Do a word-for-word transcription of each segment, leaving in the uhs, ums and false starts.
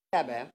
hebben, hè?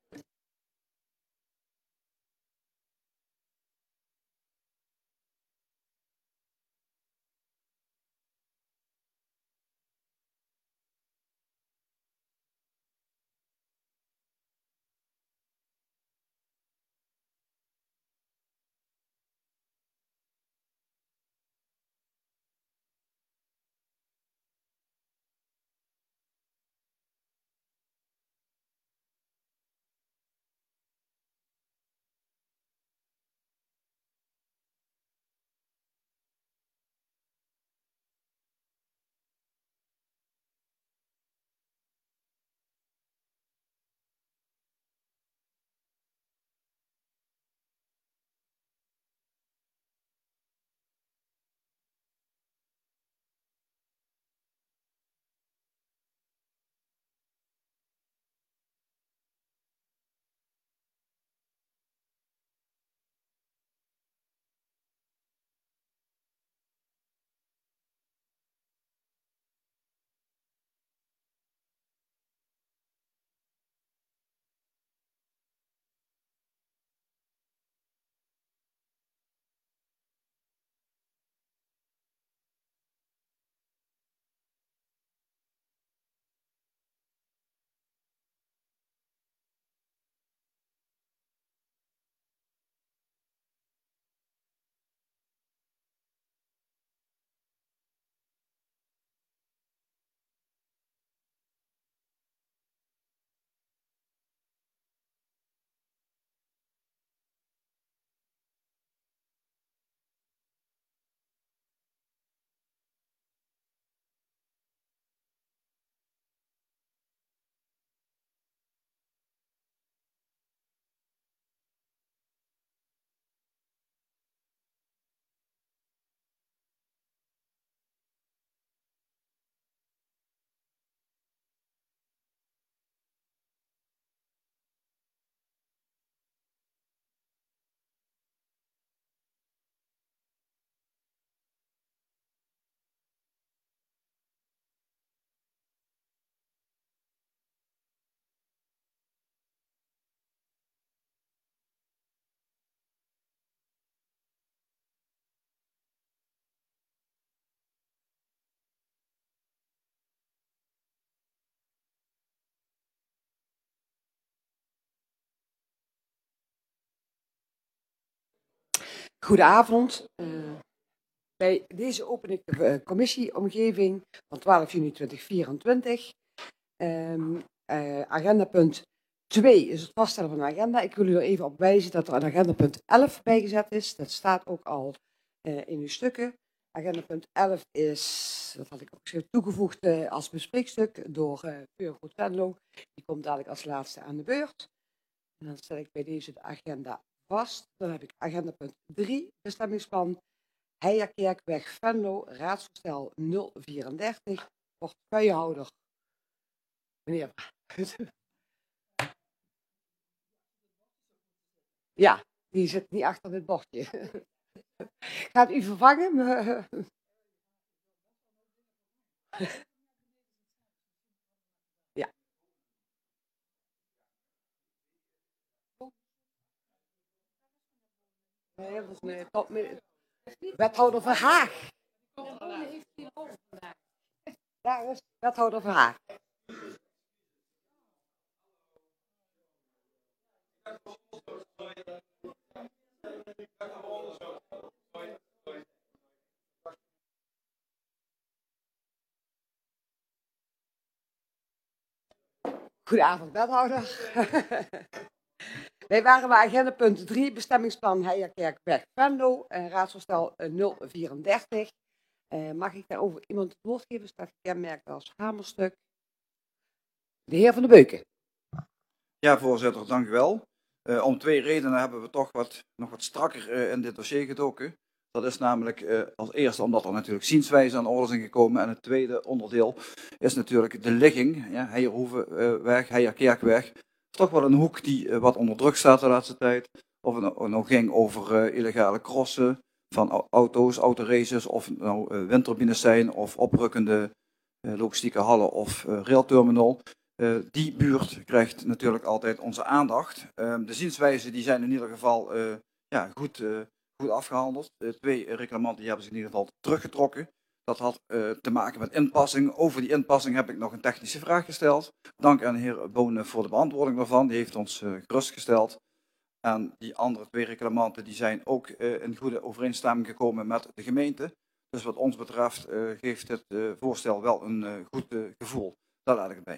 Goedenavond. Uh, bij deze open ik de uh, commissieomgeving van twaalf juni tweeduizend vierentwintig. Um, uh, agendapunt twee is het vaststellen van de agenda. Ik wil u er even op wijzen dat er een agendapunt elf bijgezet is. Dat staat ook al uh, in uw stukken. Agendapunt elf is, dat had ik ook toegevoegd uh, als bespreekstuk door uh, Peurgoed Venlo. Die komt dadelijk als laatste aan de beurt. En dan stel ik bij deze de agenda vast. Dan heb ik agendapunt drie, bestemmingsplan Heijerkerkweg Venlo, raadsvoorstel nul vierendertig, portefeuillehouder. Meneer. Ja, die zit niet achter dit bordje. Gaat u vervangen? Ja. Nee, dat is een top. Wethouder Verhaag. Daar is wethouder Verhaag. Goedenavond, wethouder. Wij waren bij agendapunt drie, bestemmingsplan Heijerkerkweg Venlo, uh, raadsvoorstel uh, nul vierendertig. Uh, mag ik daarover iemand het woord geven? Staat gekenmerkt als hamerstuk. De heer Van der Beuken. Ja, voorzitter, dank u wel. Uh, om twee redenen hebben we toch wat, nog wat strakker uh, in dit dossier gedoken. Dat is namelijk uh, als eerste omdat er natuurlijk zienswijzen aan orde zijn gekomen. En het tweede onderdeel is natuurlijk de ligging. Ja, Heijerhoevenweg, Heijerkerkweg. Toch wel een hoek die uh, wat onder druk staat de laatste tijd. Of het nou, nou ging over uh, illegale crossen van auto's, autoraces. Of het nou uh, windturbines zijn of oprukkende uh, logistieke hallen of uh, railterminal. Uh, die buurt krijgt natuurlijk altijd onze aandacht. Uh, de zienswijzen die zijn in ieder geval uh, ja, goed, uh, goed afgehandeld. Uh, twee reclamanten die hebben zich in ieder geval teruggetrokken. Dat had uh, te maken met inpassing. Over die inpassing heb ik nog een technische vraag gesteld. Dank aan de heer Bonen voor de beantwoording daarvan. Die heeft ons uh, gerustgesteld. En die andere twee reclamanten die zijn ook uh, in goede overeenstemming gekomen met de gemeente. Dus wat ons betreft uh, geeft het uh, voorstel wel een uh, goed uh, gevoel. Daar laat ik het bij.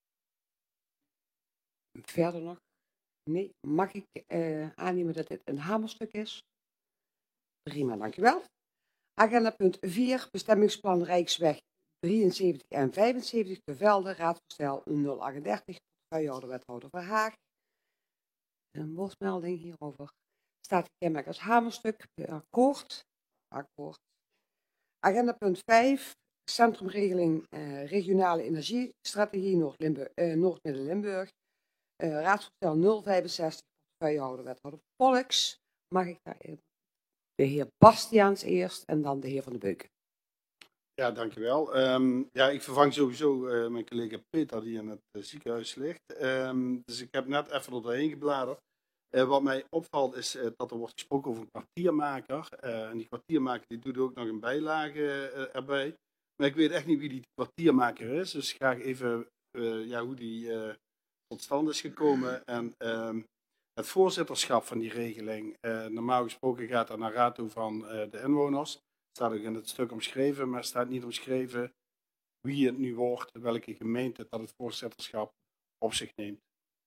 Verder nog? Nee. Mag ik uh, aannemen dat dit een hamerstuk is? Prima, dankjewel. Agenda punt vier, bestemmingsplan Rijksweg drieënzeventig en vijfenzeventig te Velde, raadsvoorstel nul achtendertig, portefeuillehouder wethouder Verhaag. Een woordmelding hierover. Staat gekenmerkt als hamerstuk, akkoord. Akkoord. Agenda punt vijf, centrumregeling uh, regionale energiestrategie Noord-Limburg, uh, Noord-Midden-Limburg. Uh, raadsvoorstel nul vijfenzestig, portefeuillehouder wethouder Polks. Mag ik daar even? De heer Bastiaans eerst en dan de heer Van de Beuken. Ja, dankjewel. Um, ja, ik vervang sowieso uh, mijn collega Peter die in het uh, ziekenhuis ligt. Um, dus ik heb net even er doorheen gebladerd. Uh, wat mij opvalt is uh, dat er wordt gesproken over een kwartiermaker. Uh, en die kwartiermaker die doet ook nog een bijlage uh, erbij. Maar ik weet echt niet wie die kwartiermaker is. Dus graag even uh, ja, hoe die uh, tot stand is gekomen. En um, het voorzitterschap van die regeling. Uh, normaal gesproken gaat dat naar raad toe van uh, de inwoners. Staat ook in het stuk omschreven, maar staat niet omschreven wie het nu wordt, welke gemeente dat het voorzitterschap op zich neemt.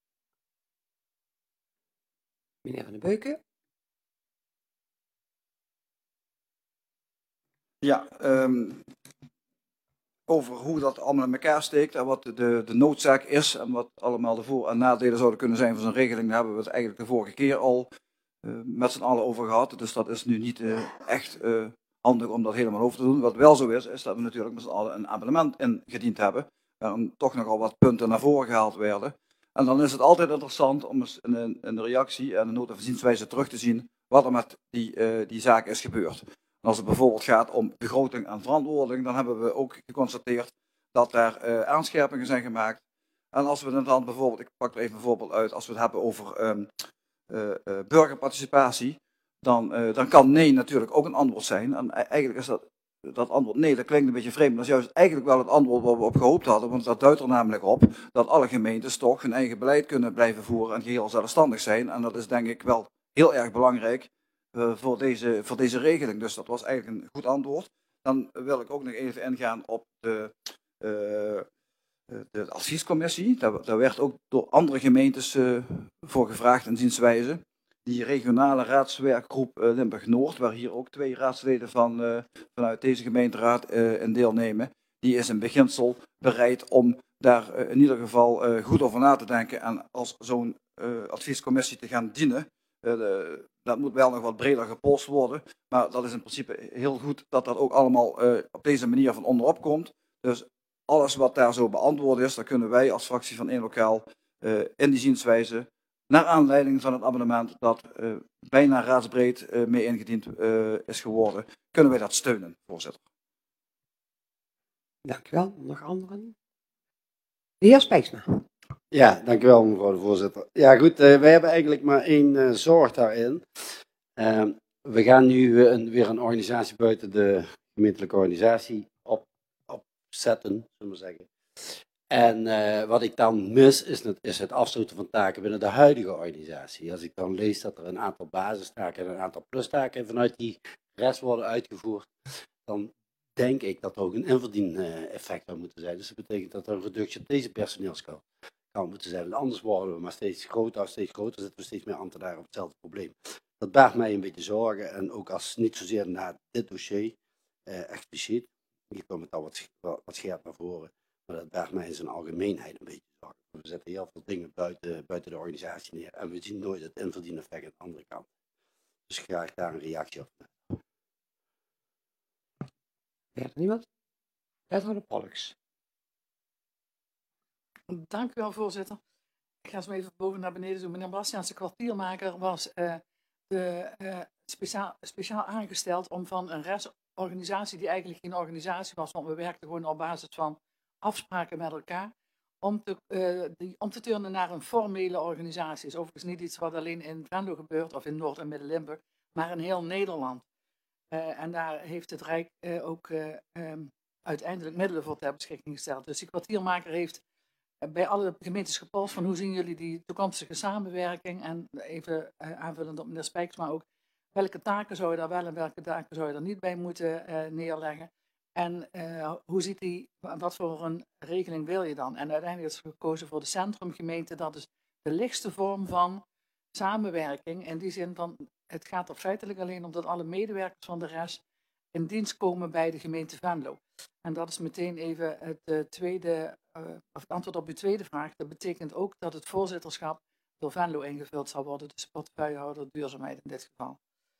Meneer Van de Beuken. Ja, um, over hoe dat allemaal in elkaar steekt en wat de, de noodzaak is en wat allemaal de voor- en nadelen zouden kunnen zijn van zo'n regeling, daar hebben we het eigenlijk de vorige keer al uh, met z'n allen over gehad. Dus dat is nu niet uh, echt uh, handig om dat helemaal over te doen. Wat wel zo is, is dat we natuurlijk met z'n allen een abonnement ingediend hebben, waarin toch nogal wat punten naar voren gehaald werden. En dan is het altijd interessant om eens in een, in een reactie en een nota van zienswijze terug te zien wat er met die, uh, die zaak is gebeurd. En als het bijvoorbeeld gaat om begroting en verantwoording, dan hebben we ook geconstateerd dat daar uh, aanscherpingen zijn gemaakt. En als we het dan bijvoorbeeld, ik pak er even een voorbeeld uit, als we het hebben over um, uh, uh, burgerparticipatie, dan, uh, dan kan nee natuurlijk ook een antwoord zijn. En eigenlijk is dat, dat antwoord nee, dat klinkt een beetje vreemd, maar dat is juist eigenlijk wel het antwoord waar we op gehoopt hadden, want dat duidt er namelijk op dat alle gemeentes toch hun eigen beleid kunnen blijven voeren en geheel zelfstandig zijn. En dat is denk ik wel heel erg belangrijk uh, voor, deze, voor deze regeling. Dus dat was eigenlijk een goed antwoord. Dan wil ik ook nog even ingaan op de, uh, de adviescommissie. Daar, daar werd ook door andere gemeentes uh, voor gevraagd in zienswijze. Die regionale raadswerkgroep uh, Limburg-Noord, waar hier ook twee raadsleden van, uh, vanuit deze gemeenteraad uh, in deelnemen, die is in beginsel bereid om daar uh, in ieder geval uh, goed over na te denken en als zo'n uh, adviescommissie te gaan dienen. Uh, de, dat moet wel nog wat breder gepolst worden, maar dat is in principe heel goed dat dat ook allemaal uh, op deze manier van onderop komt. Dus alles wat daar zo beantwoord is, daar kunnen wij als fractie van één Lokaal uh, in die zienswijze, naar aanleiding van het amendement dat uh, bijna raadsbreed uh, mee ingediend uh, is geworden, kunnen wij dat steunen, voorzitter. Dank u wel. Nog anderen? De heer Spijksma. Ja, dank u wel, mevrouw de voorzitter. Ja, goed, uh, wij hebben eigenlijk maar één uh, zorg daarin. Uh, we gaan nu uh, een, weer een organisatie buiten de gemeentelijke organisatie op, opzetten, zullen we maar zeggen. En uh, wat ik dan mis, is het, is het afstoten van taken binnen de huidige organisatie. Als ik dan lees dat er een aantal basistaken en een aantal plustaken vanuit die rest worden uitgevoerd, dan denk ik dat er ook een inverdieneffect zou moeten zijn. Dus dat betekent dat er een reductie op deze personeelskant kan moeten zijn. Want anders worden we maar steeds groter, steeds groter, zitten we steeds meer ambtenaren op hetzelfde probleem. Dat baart mij een beetje zorgen. En ook als niet zozeer na dit dossier, uh, expliciet, hier komt het al wat, wat scherp naar voren, maar dat baart mij in zijn algemeenheid een beetje zorgen. We zetten heel veel dingen buiten, buiten de organisatie neer en we zien nooit het inverdieneffect aan de andere kant. Dus graag daar een reactie op. Verder niemand? Wethouder Polks. Dank u wel, voorzitter. Ik ga zo even boven naar beneden doen. Meneer Bastiaans, de kwartiermaker, was uh, de, uh, speciaal, speciaal aangesteld om van een restorganisatie die eigenlijk geen organisatie was, want we werkten gewoon op basis van afspraken met elkaar, om te, uh, die, om te turnen naar een formele organisatie. Is overigens niet iets wat alleen in Venlo gebeurt of in Noord- en Midden-Limburg, maar in heel Nederland. Uh, en daar heeft het Rijk uh, ook uh, um, uiteindelijk middelen voor ter beschikking gesteld. Dus die kwartiermaker heeft uh, bij alle gemeentes gepolst van hoe zien jullie die toekomstige samenwerking. En even uh, aanvullend op meneer Spijks, maar ook welke taken zou je daar wel en welke taken zou je er niet bij moeten uh, neerleggen. En uh, hoe ziet die, wat voor een regeling wil je dan? En uiteindelijk is gekozen voor de centrumgemeente. Dat is de lichtste vorm van samenwerking. In die zin van, het gaat er feitelijk alleen om dat alle medewerkers van de rest in dienst komen bij de gemeente Venlo. En dat is meteen even het, uh, tweede, uh, of het antwoord op uw tweede vraag. Dat betekent ook dat het voorzitterschap door Venlo ingevuld zal worden. Dus portefeuillehouder duurzaamheid in dit geval.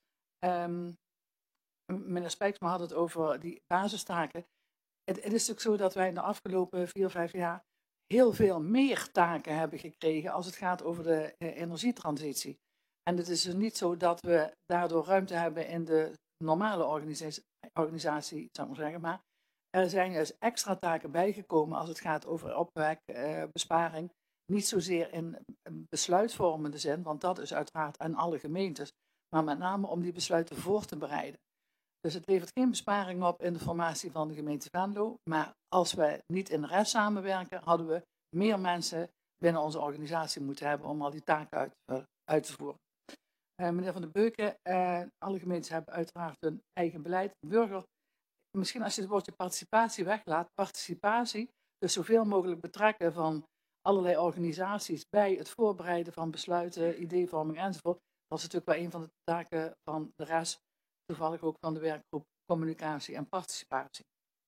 Um, Meneer Spijksma had het over die basistaken. Het, het is natuurlijk zo dat wij in de afgelopen vier, vijf jaar heel veel meer taken hebben gekregen als het gaat over de eh, energietransitie. En het is dus niet zo dat we daardoor ruimte hebben in de normale organisatie, organisatie zou ik maar zeggen, maar er zijn juist extra taken bijgekomen als het gaat over opwek, eh, besparing. Niet zozeer in besluitvormende zin, want dat is uiteraard aan alle gemeentes, maar met name om die besluiten voor te bereiden. Dus het levert geen besparing op in de formatie van de gemeente Venlo. Maar als we niet in de rest samenwerken, hadden we meer mensen binnen onze organisatie moeten hebben om al die taken uit, uh, uit te voeren. Uh, meneer Van den Beuken, uh, alle gemeentes hebben uiteraard hun eigen beleid. Burger, misschien als je het woordje participatie weglaat, participatie, dus zoveel mogelijk betrekken van allerlei organisaties bij het voorbereiden van besluiten, ideevorming enzovoort. Dat is natuurlijk wel een van de taken van de rest. Toevallig ook van de werkgroep communicatie en participatie.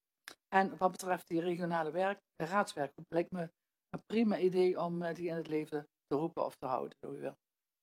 En wat betreft die regionale werk, de raadswerkgroep, lijkt me een prima idee om uh, die in het leven te roepen of te houden, zo u wil.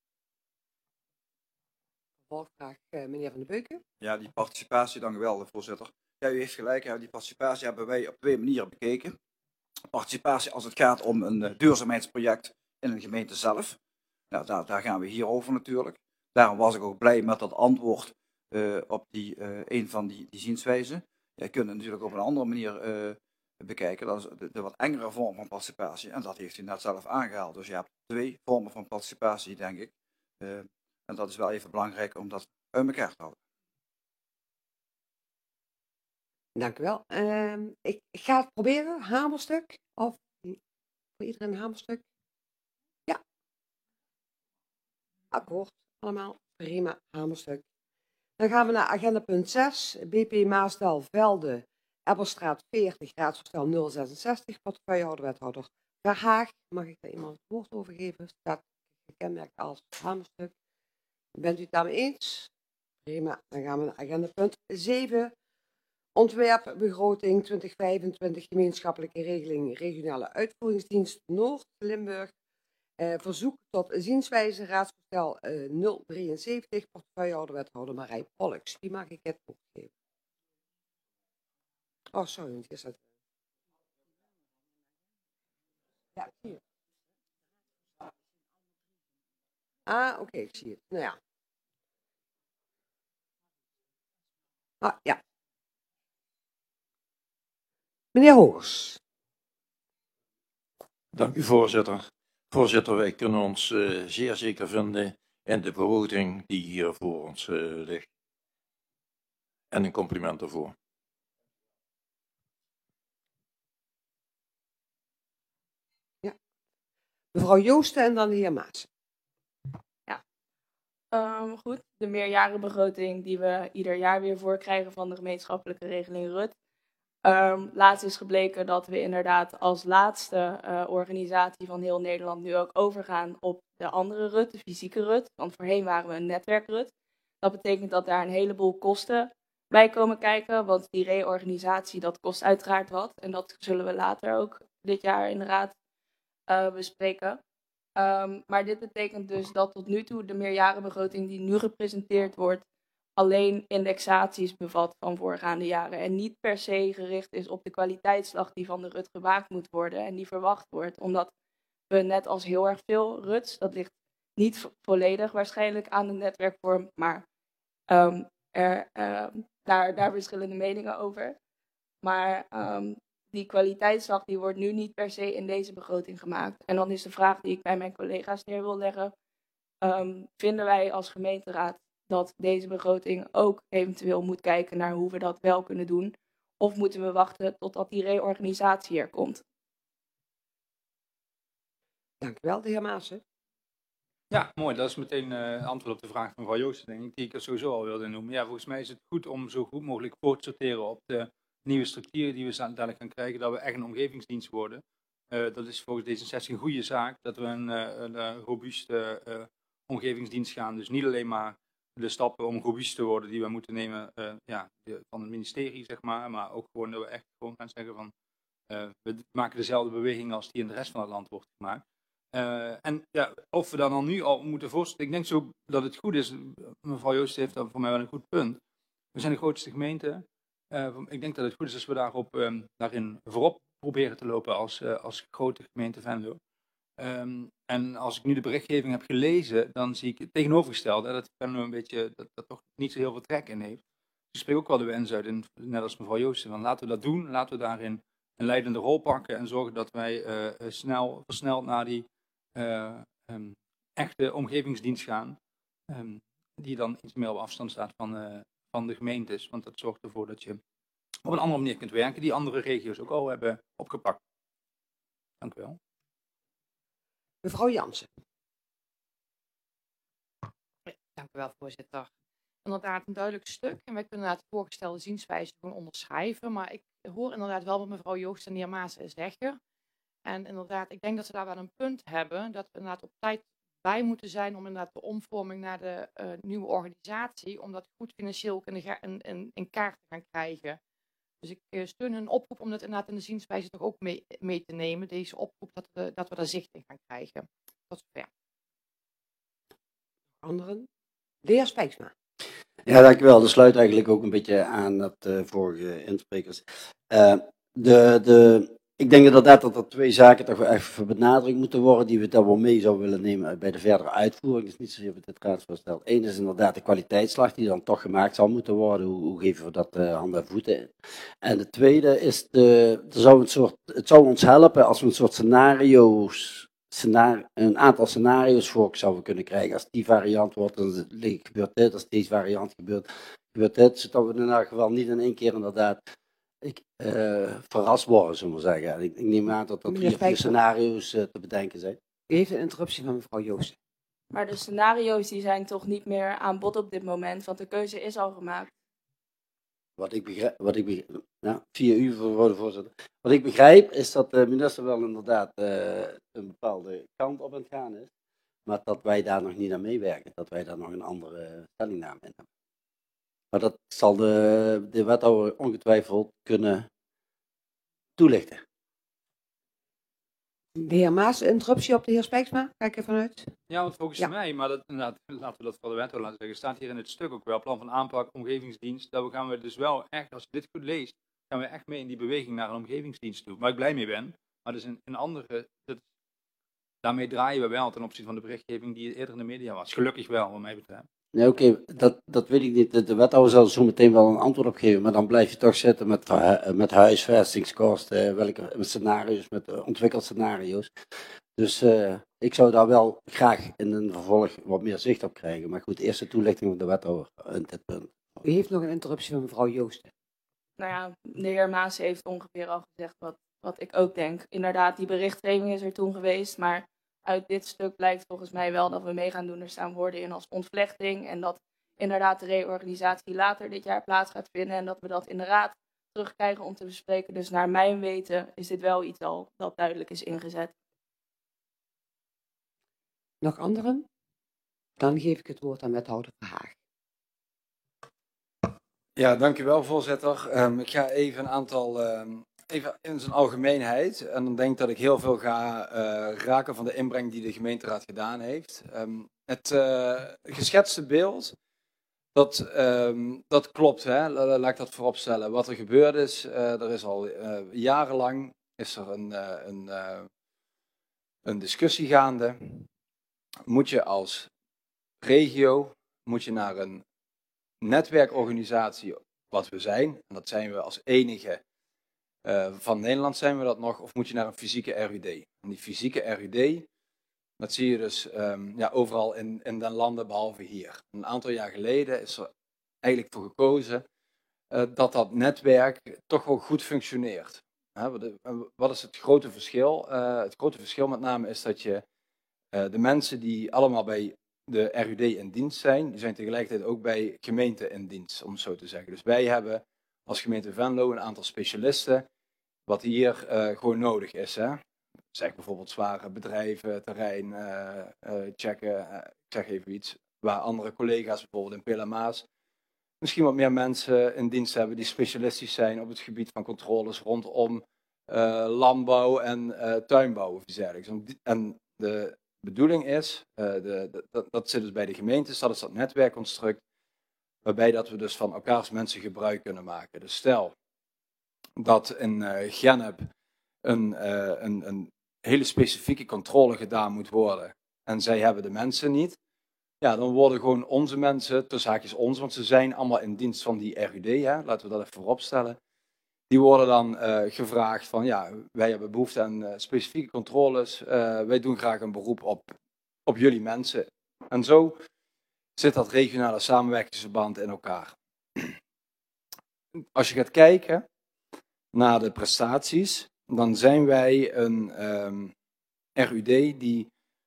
Vervolgvraag, uh, meneer Van den Beuken. Ja, die participatie, dank u wel, voorzitter. Ja, u heeft gelijk, ja, die participatie hebben wij op twee manieren bekeken. Participatie als het gaat om een uh, duurzaamheidsproject in een gemeente zelf. Nou, daar, daar gaan we hier over natuurlijk. Daarom was ik ook blij met dat antwoord Uh, op die, uh, een van die, die zienswijzen. Je kunt het natuurlijk op een andere manier uh, bekijken. Dat is de, de wat engere vorm van participatie. En dat heeft u net zelf aangehaald. Dus je hebt twee vormen van participatie, denk ik. Uh, en dat is wel even belangrijk om dat uit elkaar te houden. Dank u wel. Uh, ik, ik ga het proberen. Hamerstuk. Of voor iedereen een hamerstuk? Ja. Akkoord. Allemaal. Prima. Hamerstuk. Dan gaan we naar agenda punt zes, B P Maasdal Velde, Ebbelstraat veertig, raadsvoorstel nul zesenzestig, portefeuillehouder wethouder Verhaag. Mag ik daar iemand het woord over geven? Staat gekenmerkt als hamerstuk. Bent u het daarmee eens? Prima, dan gaan we naar agenda punt zeven, ontwerpbegroting twintig vijfentwintig, gemeenschappelijke regeling regionale uitvoeringsdienst Noord-Limburg. Uh, verzoek tot zienswijze raadsvoorstel uh, nul drieënzeventig, portefeuillehouder wethouder Marij Pollux. Die mag ik het woord geven. Oh, sorry, want is dat. Ja, ik zie het. Ah, oké, okay, ik zie het. Nou ja. Ah, ja. Meneer Hoogers. Dank u, voorzitter. Voorzitter, wij kunnen ons uh, zeer zeker vinden in de begroting die hier voor ons uh, ligt. En een compliment daarvoor. Ja. Mevrouw Joosten en dan de heer Maas. Ja, um, goed. De meerjarenbegroting die we ieder jaar weer voorkrijgen van de gemeenschappelijke regeling R U T. Um, laatst is gebleken dat we inderdaad als laatste uh, organisatie van heel Nederland nu ook overgaan op de andere R U T, de fysieke R U T. Want voorheen waren we een netwerk-R U T. Dat betekent dat daar een heleboel kosten bij komen kijken, want die reorganisatie dat kost uiteraard wat. En dat zullen we later ook dit jaar in de raad uh, bespreken. Um, maar dit betekent dus dat tot nu toe de meerjarenbegroting die nu gepresenteerd wordt alleen indexaties bevat van voorgaande jaren en niet per se gericht is op de kwaliteitsslag die van de R U T gemaakt moet worden en die verwacht wordt. Omdat we net als heel erg veel R U T's, dat ligt niet vo- volledig waarschijnlijk aan de netwerkvorm, maar um, er, uh, daar, daar verschillende meningen over. Maar um, die kwaliteitsslag die wordt nu niet per se in deze begroting gemaakt. En dan is de vraag die ik bij mijn collega's neer wil leggen. Um, vinden wij als gemeenteraad dat deze begroting ook eventueel moet kijken naar hoe we dat wel kunnen doen? Of moeten we wachten totdat die reorganisatie er komt? Dank u wel, de heer Maassen. Ja, mooi. Dat is meteen uh, antwoord op de vraag van mevrouw Joosten, denk ik, die ik er sowieso al wilde noemen. Ja, volgens mij is het goed om zo goed mogelijk voor te sorteren op de nieuwe structuren die we dadelijk gaan krijgen, dat we echt een omgevingsdienst worden. Uh, dat is volgens D zesenzestig een goede zaak, dat we een, uh, een uh, robuuste uh, omgevingsdienst gaan. Dus niet alleen maar de stappen om robuust te worden die we moeten nemen uh, ja, de, van het ministerie, zeg maar, maar ook gewoon dat we echt gewoon gaan zeggen van uh, we maken dezelfde beweging als die in de rest van het land wordt gemaakt. Uh, en ja, of we dan al nu al moeten voorstellen, ik denk zo dat het goed is, mevrouw Joost heeft daar voor mij wel een goed punt. We zijn de grootste gemeente. Uh, ik denk dat het goed is als we daarop, um, daarin voorop proberen te lopen als, uh, als grote gemeente Venlo. Um, en als ik nu de berichtgeving heb gelezen, dan zie ik het tegenovergestelde, dat Venlo een beetje, dat, dat toch niet zo heel veel trek in heeft. Dus ik spreek ook wel de wens uit, in, net als mevrouw Joosten, van laten we dat doen, laten we daarin een leidende rol pakken en zorgen dat wij uh, snel, versneld naar die Uh, um, echte omgevingsdienst gaan, um, die dan iets meer op afstand staat van, uh, van de gemeentes, want dat zorgt ervoor dat je op een andere manier kunt werken, die andere regio's ook al hebben opgepakt. Dank u wel. Mevrouw Jansen. Dank u wel, voorzitter. Inderdaad een duidelijk stuk en wij kunnen de voorgestelde zienswijze gewoon onderschrijven, maar ik hoor inderdaad wel wat mevrouw Joost en de heer Maassen zeggen. En inderdaad, ik denk dat ze daar wel een punt hebben, dat we inderdaad op tijd bij moeten zijn om inderdaad de omvorming naar de uh, nieuwe organisatie, om dat goed financieel kunnen in, in, in kaart te gaan krijgen. Dus ik uh, steun hun oproep om dat inderdaad in de zienswijze toch ook mee, mee te nemen, deze oproep, dat we, dat we daar zicht in gaan krijgen. Tot zover. Anderen? De heer Spijksma. Ja, dankjewel. Dat sluit eigenlijk ook een beetje aan op de vorige insprekers. Uh, de, de, ik denk inderdaad dat er twee zaken toch even benadrukt moeten worden, die we daar wel mee zouden willen nemen bij de verdere uitvoering. Dus niet zozeer met dit raadsvoorstel. Eén is inderdaad de kwaliteitsslag die dan toch gemaakt zal moeten worden. Hoe, hoe geven we dat uh, handen en voeten in? En de tweede is, de, er zou een soort, het zou ons helpen als we een soort scenario's, scenario, een aantal scenario's voor zouden kunnen krijgen. Als die variant wordt, dan gebeurt dit. Als deze variant gebeurt, gebeurt dit. Zodat we in elk geval niet in één keer inderdaad ik, uh, verrast worden, zullen we zeggen. Ik, ik neem aan dat er drie of vier scenario's uh, te bedenken zijn. U heeft een interruptie van mevrouw Joosten. Maar de scenario's die zijn toch niet meer aan bod op dit moment, want de keuze is al gemaakt. Wat ik begrijp, wat ik begrijp, ja, vier uur voor de voorzitter. Wat ik begrijp is dat de minister wel inderdaad uh, een bepaalde kant op aan het gaan is, maar dat wij daar nog niet aan meewerken, dat wij daar nog een andere stellingname in hebben. Maar dat zal de, de wethouder ongetwijfeld kunnen toelichten. De heer Maas, interruptie op de heer Spijksma, kijk ervan uit. Ja, want volgens ja. mij, maar dat, laten we dat voor de wethouder laten zeggen, staat hier in het stuk ook wel, plan van aanpak, omgevingsdienst, daar gaan we dus wel echt, als je dit goed leest, gaan we echt mee in die beweging naar een omgevingsdienst toe, waar ik blij mee ben, maar dus in een andere, dat, daarmee draaien we wel ten opzichte van de berichtgeving die eerder in de media was, gelukkig wel, wat mij betreft. Nee, oké, okay, dat, dat weet ik niet. De, de wethouder zal zo meteen wel een antwoord op geven, maar dan blijf je toch zitten met, met huisvestingskosten, welke scenario's, met uh, ontwikkelscenario's. Dus uh, ik zou daar wel graag in een vervolg wat meer zicht op krijgen. Maar goed, eerst de toelichting van de wethouder in dit punt. U heeft nog een interruptie van mevrouw Joosten. Nou ja, de heer Maas heeft ongeveer al gezegd wat, wat ik ook denk. Inderdaad, die berichtgeving is er toen geweest, maar uit dit stuk blijkt volgens mij wel dat we mee gaan doen. Er staan woorden in als ontvlechting en dat inderdaad de reorganisatie later dit jaar plaats gaat vinden en dat we dat in de raad terugkrijgen om te bespreken. Dus naar mijn weten is dit wel iets al dat duidelijk is ingezet. Nog anderen? Dan geef ik het woord aan wethouder Verhaag. Ja, dank u wel, voorzitter. Um, ik ga even een aantal, um, even in zijn algemeenheid. En dan denk ik dat ik heel veel ga uh, raken van de inbreng die de gemeenteraad gedaan heeft. Um, het uh, geschetste beeld, dat, um, dat klopt, hè? Laat ik dat vooropstellen. Wat er gebeurd is, uh, er is al uh, jarenlang is er een, uh, een, uh, een discussie gaande. Moet je als regio, moet je naar een netwerkorganisatie, wat we zijn, en dat zijn we als enige uh, van Nederland zijn we dat nog, of moet je naar een fysieke R U D? En die fysieke R U D, dat zie je dus um, ja, overal in, in den landen behalve hier. Een aantal jaar geleden is er eigenlijk voor gekozen uh, dat dat netwerk toch wel goed functioneert. Uh, wat is het grote verschil? Uh, het grote verschil met name is dat je uh, de mensen die allemaal bij de R U D in dienst zijn, die zijn tegelijkertijd ook bij gemeenten in dienst, om het zo te zeggen. Dus wij hebben als gemeente Venlo een aantal specialisten, wat hier uh, gewoon nodig is. Hè? Zeg bijvoorbeeld zware bedrijven, terrein, uh, uh, checken, uh, ik zeg even iets, waar andere collega's bijvoorbeeld in Peel en Maas misschien wat meer mensen in dienst hebben die specialistisch zijn op het gebied van controles rondom uh, landbouw en uh, tuinbouw of iets dergelijks. En de bedoeling is, uh, de, de, dat, dat zit dus bij de gemeentes, dat is dat netwerkconstruct, waarbij dat we dus van elkaars mensen gebruik kunnen maken. Dus stel dat in uh, Gennep een, uh, een, een hele specifieke controle gedaan moet worden en zij hebben de mensen niet, ja, dan worden gewoon onze mensen, tussen haakjes ons, want ze zijn allemaal in dienst van die R U D, hè, laten we dat even vooropstellen. Die worden dan uh, gevraagd van, ja, wij hebben behoefte aan uh, specifieke controles, uh, wij doen graag een beroep op, op jullie mensen. En zo zit dat regionale samenwerkingsverband in elkaar. Als je gaat kijken naar de prestaties, dan zijn wij een um, R U D die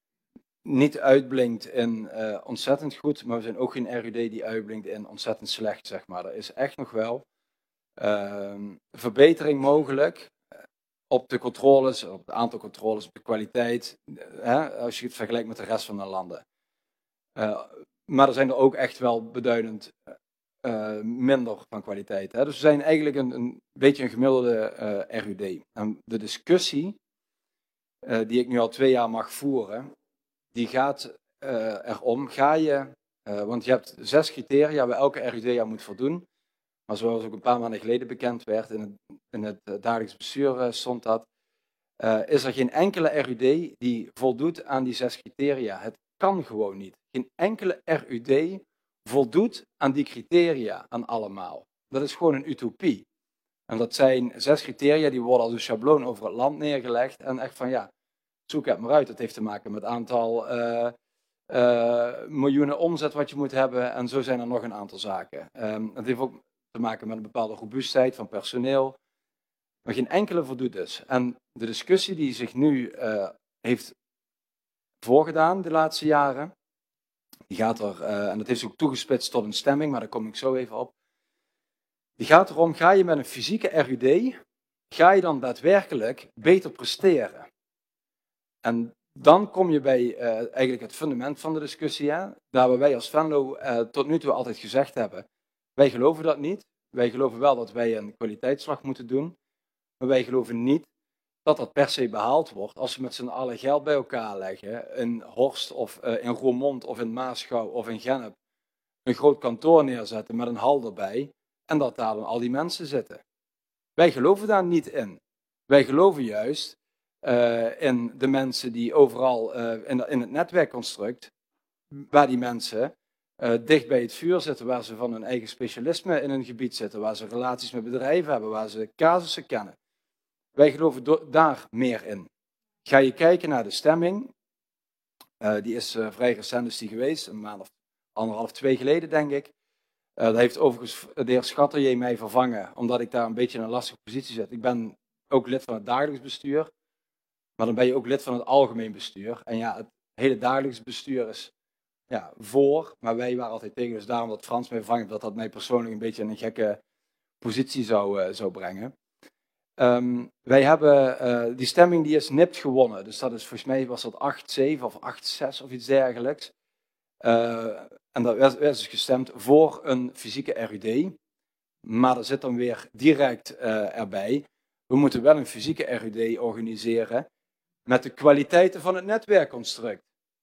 niet uitblinkt in uh, ontzettend goed, maar we zijn ook geen R U D die uitblinkt in ontzettend slecht, zeg maar. Er is echt nog wel uh, verbetering mogelijk op de controles, op het aantal controles, op de kwaliteit, hè, als je het vergelijkt met de rest van de landen. Uh, maar er zijn er ook echt wel beduidend uh, minder van kwaliteit. Hè. Dus we zijn eigenlijk een, een beetje een gemiddelde uh, R U D. En de discussie uh, die ik nu al twee jaar mag voeren, die gaat uh, erom, ga je, uh, want je hebt zes criteria waar elke R U D aan moet voldoen. Maar zoals ook een paar maanden geleden bekend werd, in het, in het uh, dagelijks bestuur uh, stond dat, uh, is er geen enkele R U D die voldoet aan die zes criteria. Het kan gewoon niet. Geen enkele R U D voldoet aan die criteria, aan allemaal. Dat is gewoon een utopie. En dat zijn zes criteria, die worden als een schabloon over het land neergelegd. En echt van ja, zoek het maar uit. Het heeft te maken met het aantal uh, uh, miljoenen omzet wat je moet hebben. En zo zijn er nog een aantal zaken. Um, het heeft ook te maken met een bepaalde robuustheid van personeel. Maar geen enkele voldoet dus. En de discussie die zich nu uh, heeft voorgedaan de laatste jaren, die gaat er, uh, en dat heeft zich ook toegespitst tot een stemming, maar daar kom ik zo even op. Die gaat erom, ga je met een fysieke R U D, ga je dan daadwerkelijk beter presteren? En dan kom je bij uh, eigenlijk het fundament van de discussie, hè? Daar waar wij als Venlo uh, tot nu toe altijd gezegd hebben, wij geloven dat niet. Wij geloven wel dat wij een kwaliteitsslag moeten doen, maar wij geloven niet dat dat per se behaald wordt als we met z'n allen geld bij elkaar leggen, in Horst of uh, in Roermond of in Maasgouw of in Gennep, een groot kantoor neerzetten met een hal erbij en dat daar dan al die mensen zitten. Wij geloven daar niet in. Wij geloven juist uh, in de mensen die overal uh, in, in het netwerkconstruct, waar die mensen uh, dicht bij het vuur zitten, waar ze van hun eigen specialisme in een gebied zitten, waar ze relaties met bedrijven hebben, waar ze casussen kennen. Wij geloven do- daar meer in. Ga je kijken naar de stemming, uh, die is uh, vrij recent is die geweest, een maand of anderhalf, twee geleden denk ik. Uh, dat heeft overigens de heer Schatterjee mij vervangen, omdat ik daar een beetje in een lastige positie zit. Ik ben ook lid van het dagelijks bestuur, maar dan ben je ook lid van het algemeen bestuur. En ja, het hele dagelijks bestuur is ja, voor, maar wij waren altijd tegen. Dus daarom dat Frans mij vervangt, dat dat mij persoonlijk een beetje in een gekke positie zou, uh, zou brengen. Um, wij hebben, uh, die stemming die is nipt gewonnen. Dus dat is volgens mij was dat acht zeven of acht zes of iets dergelijks. Uh, en dat werd, werd dus gestemd voor een fysieke R U D. Maar er zit dan weer direct uh, erbij. We moeten wel een fysieke R U D organiseren met de kwaliteiten van het netwerkconstruct.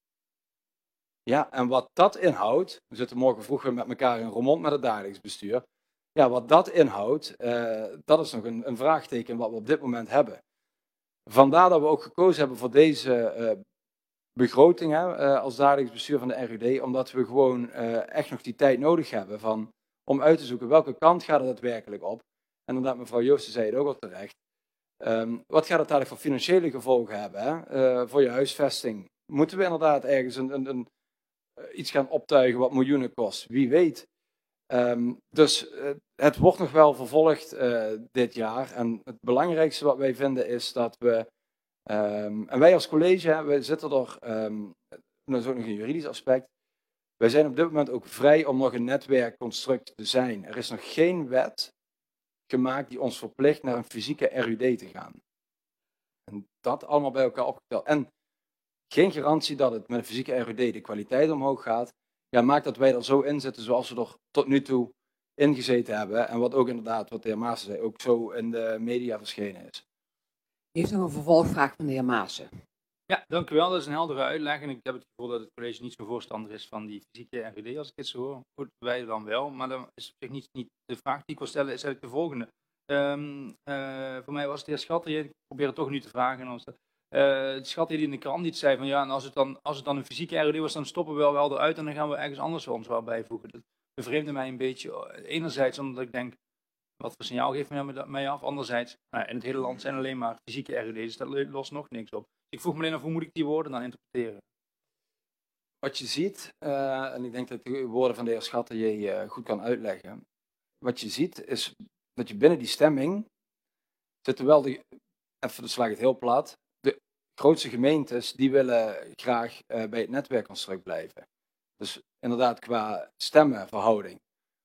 Ja, en wat dat inhoudt, we zitten morgen vroeg weer met elkaar in Roermond met het dagelijks bestuur. Ja, wat dat inhoudt, uh, dat is nog een, een vraagteken wat we op dit moment hebben. Vandaar dat we ook gekozen hebben voor deze uh, begroting hè, uh, als dagelijks bestuur van de R U D, omdat we gewoon uh, echt nog die tijd nodig hebben van, om uit te zoeken welke kant gaat het daadwerkelijk op. En inderdaad, mevrouw Joosten zei het ook al terecht, Um, wat gaat het dadelijk voor financiële gevolgen hebben, hè? Uh, voor je huisvesting? Moeten we inderdaad ergens een, een, een, uh, iets gaan optuigen wat miljoenen kost? Wie weet. Um, dus uh, het wordt nog wel vervolgd uh, dit jaar. En het belangrijkste wat wij vinden is dat we, um, en wij als college, we zitten er, um, dat is ook nog een juridisch aspect, wij zijn op dit moment ook vrij om nog een netwerkconstruct te zijn. Er is nog geen wet gemaakt die ons verplicht naar een fysieke R U D te gaan. En dat allemaal bij elkaar opgeteld. En geen garantie dat het met een fysieke R U D de kwaliteit omhoog gaat. Ja, maakt dat wij er zo in zitten zoals we er tot nu toe in gezeten hebben. En wat ook inderdaad, wat de heer Maassen zei, ook zo in de media verschenen is. Heeft nog een vervolgvraag van de heer Maassen. Ja, dank u wel. Dat is een heldere uitleg. En ik heb het gevoel dat het college niet zo voorstander is van die fysieke R U D als ik dit zo hoor. Goed, wij dan wel. Maar dan is op zich niet, niet de vraag die ik wil stellen, is eigenlijk de volgende. Um, uh, voor mij was het de heer Schatter, ik probeer het toch nu te vragen. Uh, de Schatter die in de krant iets zei van ja, en als het dan, als het dan een fysieke R U D was, dan stoppen we wel, wel eruit en dan gaan we ergens anders ons wel bijvoegen. Dat bevreemde mij een beetje. Enerzijds omdat ik denk, wat voor signaal geeft mij, mij af? Anderzijds, nou, in het hele land zijn alleen maar fysieke R U D's, dus dat lost nog niks op. Ik vroeg me alleen af, hoe moet ik die woorden dan interpreteren? Wat je ziet, uh, en ik denk dat ik de woorden van de heer Schatter je uh, goed kan uitleggen. Wat je ziet is dat je binnen die stemming zitten wel, de, even slag het heel plat, de grootste gemeentes die willen graag uh, bij het netwerkconstruct blijven. Dus inderdaad qua stemmenverhouding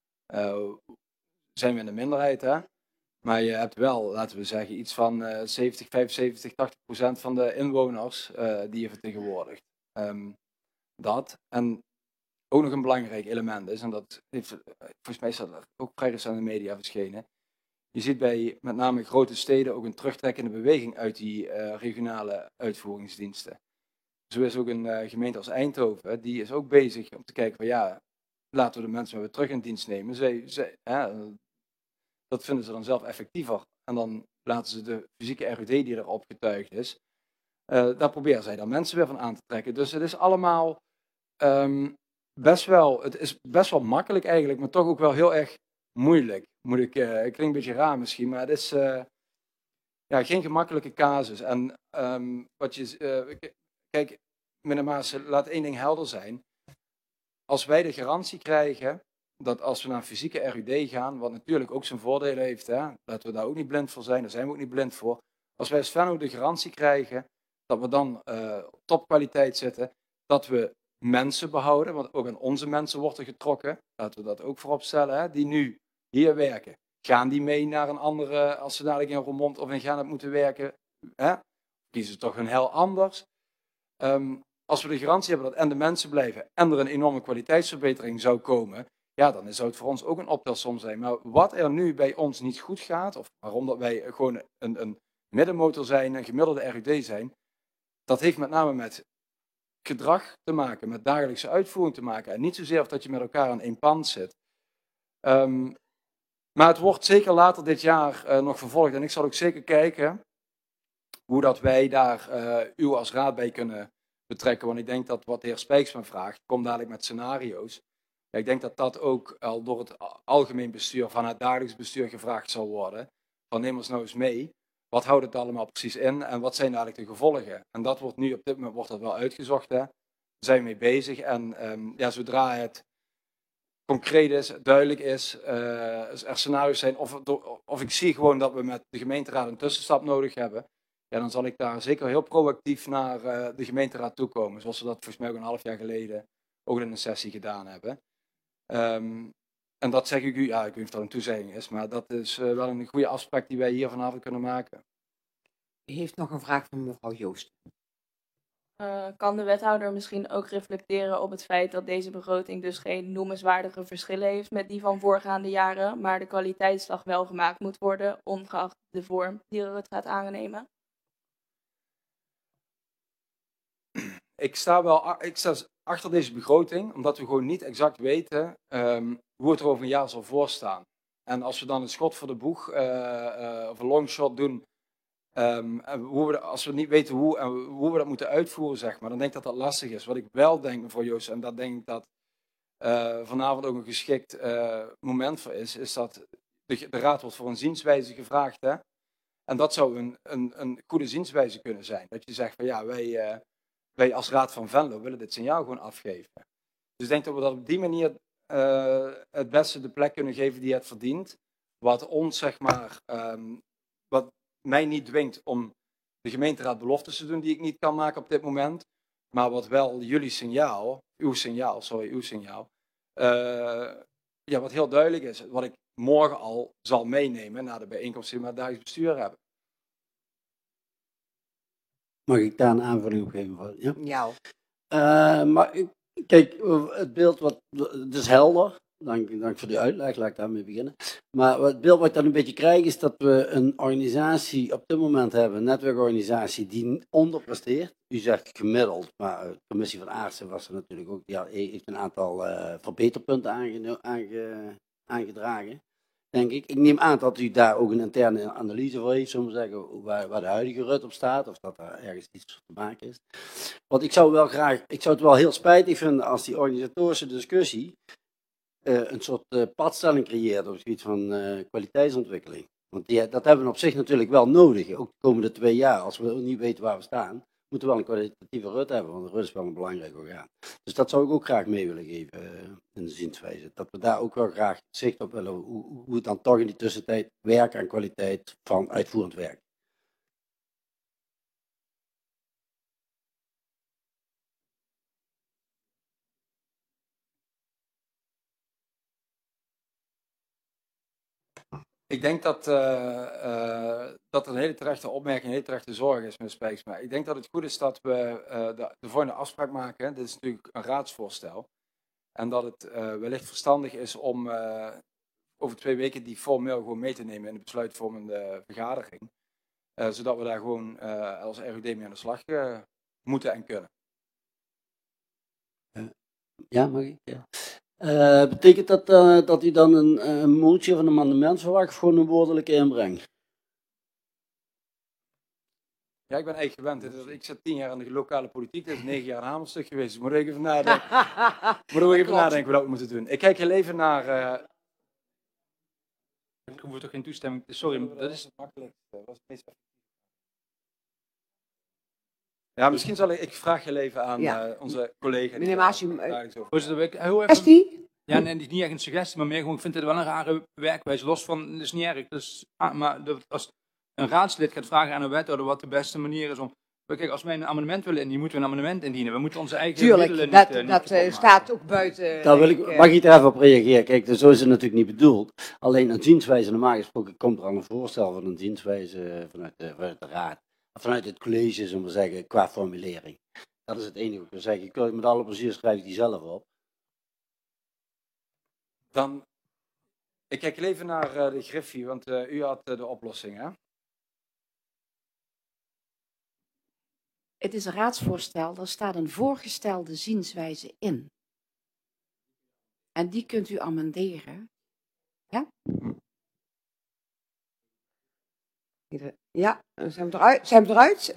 uh, zijn we in de minderheid, hè? Maar je hebt wel, laten we zeggen, iets van uh, zeventig, vijfenzeventig, tachtig procent van de inwoners uh, die je vertegenwoordigt. Um, dat. En ook nog een belangrijk element is, en dat heeft, volgens mij is dat ook vrij recent in de media verschenen. Je ziet bij met name grote steden ook een terugtrekkende beweging uit die uh, regionale uitvoeringsdiensten. Zo is ook een uh, gemeente als Eindhoven, die is ook bezig om te kijken van ja, laten we de mensen weer terug in dienst nemen. Zij, zij, hè, dat vinden ze dan zelf effectiever. En dan laten ze de fysieke R U D die erop getuigd is, uh, daar proberen zij dan mensen weer van aan te trekken. Dus het is allemaal um, best wel, het is best wel makkelijk eigenlijk, maar toch ook wel heel erg moeilijk. Moet ik, uh, het klinkt een beetje raar misschien, maar het is uh, ja, geen gemakkelijke casus. En um, wat je, uh, kijk, meneer Maassen, laat één ding helder zijn. Als wij de garantie krijgen dat als we naar een fysieke R U D gaan, wat natuurlijk ook zijn voordelen heeft, hè, laten we daar ook niet blind voor zijn, daar zijn we ook niet blind voor. Als wij als Venlo de garantie krijgen dat we dan uh, op topkwaliteit zitten, dat we mensen behouden, want ook aan onze mensen wordt er getrokken, laten we dat ook voorop stellen, hè, die nu hier werken. Gaan die mee naar een andere, als ze dadelijk in Roermond of in Gennep moeten werken, hè, kiezen ze toch een heel anders. Um, als we de garantie hebben dat en de mensen blijven en er een enorme kwaliteitsverbetering zou komen, ja, dan zou het voor ons ook een optelsom zijn. Maar wat er nu bij ons niet goed gaat, of waarom dat wij gewoon een, een middenmotor zijn, een gemiddelde R U D zijn, dat heeft met name met gedrag te maken, met dagelijkse uitvoering te maken. En niet zozeer of dat je met elkaar aan één pand zit. Um, maar het wordt zeker later dit jaar uh, nog vervolgd. En ik zal ook zeker kijken hoe dat wij daar uh, u als raad bij kunnen betrekken. Want ik denk dat wat de heer Spijksman vraagt, komt dadelijk met scenario's. Ja, ik denk dat dat ook al door het algemeen bestuur, van het dagelijks bestuur gevraagd zal worden. Van neem ons nou eens mee. Wat houdt het allemaal precies in en wat zijn dadelijk de gevolgen? En dat wordt nu op dit moment wordt dat wel uitgezocht. Hè. Daar zijn we mee bezig. En um, ja, zodra het concreet is, duidelijk is, uh, er scenario's zijn, of, of ik zie gewoon dat we met de gemeenteraad een tussenstap nodig hebben, ja, dan zal ik daar zeker heel proactief naar uh, de gemeenteraad toekomen. Zoals we dat volgens mij ook een half jaar geleden ook in een sessie gedaan hebben. Um, en dat zeg ik u, ja, ik weet niet of dat een toezegging is, maar dat is uh, wel een goede afspraak die wij hier vanavond kunnen maken. U heeft nog een vraag van mevrouw Joost. Uh, kan de wethouder misschien ook reflecteren op het feit dat deze begroting dus geen noemenswaardige verschillen heeft met die van voorgaande jaren, maar de kwaliteitsslag wel gemaakt moet worden, ongeacht de vorm die er het gaat aannemen? Ik sta wel ik sta achter deze begroting, omdat we gewoon niet exact weten um, hoe het er over een jaar zal voorstaan. En als we dan een schot voor de boeg uh, uh, of een longshot doen, um, hoe we, als we niet weten hoe, en hoe we dat moeten uitvoeren, zeg maar, dan denk ik dat dat lastig is. Wat ik wel denk, mevrouw Joost, en dat denk ik dat uh, vanavond ook een geschikt uh, moment voor is, is dat de, de raad wordt voor een zienswijze gevraagd. Hè? En dat zou een, een, een goede zienswijze kunnen zijn. Dat je zegt van ja, wij, uh, wij als Raad van Venlo willen dit signaal gewoon afgeven. Dus ik denk dat we dat op die manier uh, het beste de plek kunnen geven die het verdient. Wat ons, zeg maar, um, wat mij niet dwingt om de gemeenteraad beloftes te doen die ik niet kan maken op dit moment. Maar wat wel jullie signaal, uw signaal, sorry, uw signaal, uh, ja, wat heel duidelijk is, wat ik morgen al zal meenemen na de bijeenkomst die we met het dagelijks bestuur hebben. Mag ik daar een aanvulling op geven? Ja. Ja. Uh, maar kijk, het beeld wat, het is helder. Dank, dank voor de uitleg, laat ik daarmee beginnen. Maar het beeld wat ik dan een beetje krijg is dat we een organisatie op dit moment hebben, een netwerkorganisatie die onderpresteert. U zegt gemiddeld, maar de commissie van Aartsen was er natuurlijk ook, die heeft een aantal uh, verbeterpunten aange, aange, aangedragen, denk ik. Ik neem aan dat u daar ook een interne analyse voor heeft, zullen we zeggen, waar, waar de huidige Rut op staat, of dat er ergens iets te maken is. Want ik zou wel graag, ik zou het wel heel spijtig vinden als die organisatorische discussie Uh, een soort uh, padstelling creëert op zoiets van uh, kwaliteitsontwikkeling. Want die, dat hebben we op zich natuurlijk wel nodig, ook de komende twee jaar. Als we niet weten waar we staan, moeten we wel een kwalitatieve rut hebben, want de rut is wel een belangrijk orgaan. Dus dat zou ik ook graag mee willen geven uh, in de zienswijze. Dat we daar ook wel graag zicht op willen, hoe, hoe we dan toch in die tussentijd werken aan kwaliteit van uitvoerend werk. Ik denk dat, uh, uh, dat er een hele terechte opmerking, een hele terechte zorg is, meneer Spijksma. Ik denk dat het goed is dat we uh, de, de volgende afspraak maken. Dit is natuurlijk een raadsvoorstel. En dat het uh, wellicht verstandig is om uh, over twee weken die formeel gewoon mee te nemen in de besluitvormende vergadering. Uh, zodat we daar gewoon uh, als R U D mee aan de slag uh, moeten en kunnen. Ja, mag ik? Ja. Uh, betekent dat uh, dat u dan een, een motie of een amendement verwacht of gewoon een woordelijke inbreng? Ja, ik ben eigenlijk gewend. Ik zit tien jaar in de lokale politiek, dit is negen jaar een hamerstuk geweest. Dus moet ik even nadenken. moet ik even nadenken wat we moeten doen. Ik kijk heel even naar. Uh... Ik hoef toch geen toestemming. Sorry, dat is makkelijk. Ja, misschien zal ik, ik vraag heel even aan ja. uh, onze collega. Meneer Maasje, is die? Ja, nee, niet echt een suggestie, maar meer gewoon, ik vind het wel een rare werkwijze. Los van, dat is niet erg. Dus, ah, maar dat, als een raadslid gaat vragen aan een wethouder wat de beste manier is om. Kijk, als wij een amendement willen indienen, moeten we een amendement indienen. We moeten onze eigen Tuurlijk, middelen dat, niet, uh, dat uh, staat ook buiten. Daar wil ik, mag ik er even op reageren? Kijk, dus zo is het natuurlijk niet bedoeld. Alleen een zienswijze, normaal gesproken komt er al een voorstel van een zienswijze vanuit de, vanuit de raad. Vanuit het college, zullen we zeggen, qua formulering. Dat is het enige wat ik wil zeggen. Ik wil, met alle plezier schrijf ik die zelf op. Dan, ik kijk even naar uh, de Griffie, want uh, u had uh, de oplossing, hè? Het is een raadsvoorstel, daar staat een voorgestelde zienswijze in. En die kunt u amenderen. Ja? Ja, zijn we eruit? Zijn we eruit?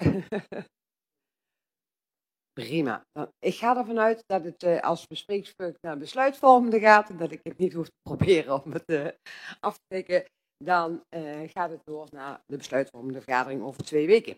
Prima. Ik ga ervan uit dat het uh, als bespreekstuk naar besluitvormende gaat en dat ik het niet hoef te proberen om het uh, af te tikken. Dan uh, gaat het door naar de besluitvormende vergadering over twee weken.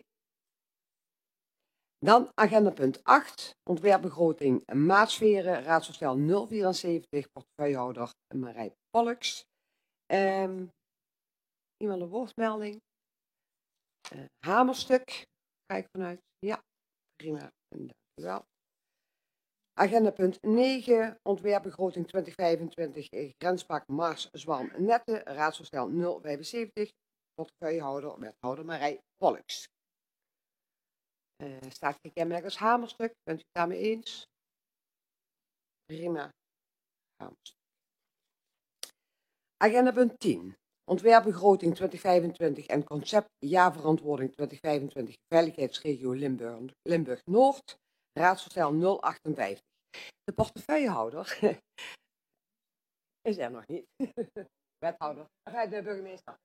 Dan agenda punt acht, ontwerpbegroting Maatsferen, raadsvoorstel nul vierenzeventig, portefeuillehouder Marij Pollux. Um, iemand een woordmelding? Uh, hamerstuk, ga ik vanuit. Ja, prima. Dankjewel. Agenda punt negen, ontwerpbegroting twintig vijfentwintig, grenspak Mars, Zwalm, Nette, raadsvoorstel nul vijfenzeventig, portefeuillehouder, wethouder Marij Pollux. Uh, staat gekenmerkt als hamerstuk, bent u het daarmee eens? Prima. Hamerstuk. Agenda punt tien. Ontwerpbegroting twintig vijfentwintig en concept jaarverantwoording twintig vijfentwintig veiligheidsregio Limburg, Limburg Noord, raadsvoorstel nul achtenvijftig. De portefeuillehouder is er nog niet. Wethouder, de burgemeester.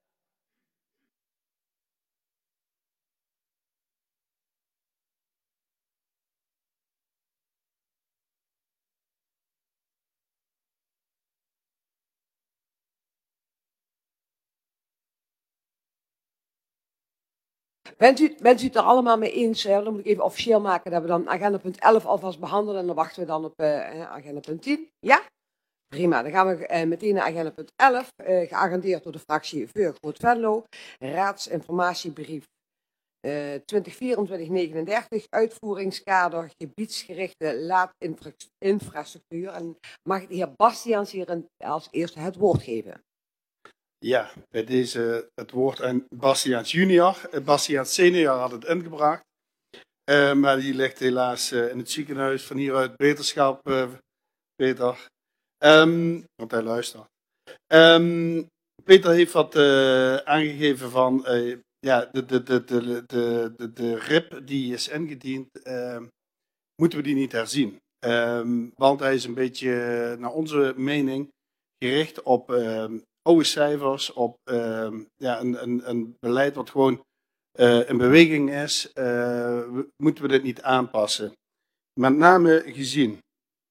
Bent u, bent u het er allemaal mee eens? Hè? Dan moet ik even officieel maken dat we dan agenda punt elf alvast behandelen en dan wachten we dan op uh, agenda punt tien. Ja? Prima, dan gaan we uh, meteen naar agenda punt elf, uh, geagendeerd door de fractie Veur Groot Venlo. Raadsinformatiebrief uh, twintig vierentwintig negenendertig, uitvoeringskader gebiedsgerichte laadinfrastructuur. En mag ik de heer Bastiaans hier als eerste het woord geven? Ja, bij deze het woord aan Bastiaans junior. Bastiaans senior had het ingebracht. Uh, maar die ligt helaas uh, in het ziekenhuis. Van hieruit beterschap, uh, Peter. Um, want hij luistert. Um, Peter heeft wat uh, aangegeven van uh, ja, de, de, de, de, de, de, de R I P die is ingediend. Uh, moeten we die niet herzien? Um, want hij is een beetje, uh, naar onze mening, gericht op uh, oude cijfers, op uh, ja, een, een, een beleid wat gewoon uh, in beweging is. Uh, moeten we dit niet aanpassen? Met name gezien.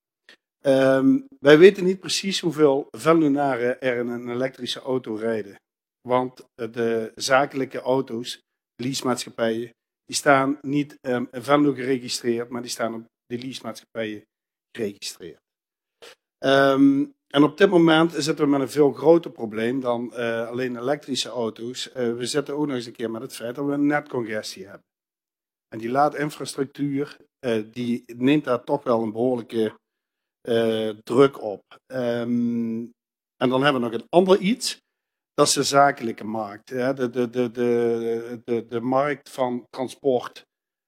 Um, wij weten niet precies hoeveel Venlonaren er in een elektrische auto rijden. Want de zakelijke auto's, leasemaatschappijen, die staan niet um, in Venlo geregistreerd, maar die staan op de leasemaatschappijen geregistreerd. Um, en op dit moment zitten we met een veel groter probleem dan uh, alleen elektrische auto's. Uh, we zitten ook nog eens een keer met het feit dat we een netcongestie hebben. En die laadinfrastructuur, uh, die neemt daar toch wel een behoorlijke Uh, druk op. Um, en dan hebben we nog een ander iets, dat is de zakelijke markt. Ja, de, de, de, de, de, de markt van transport,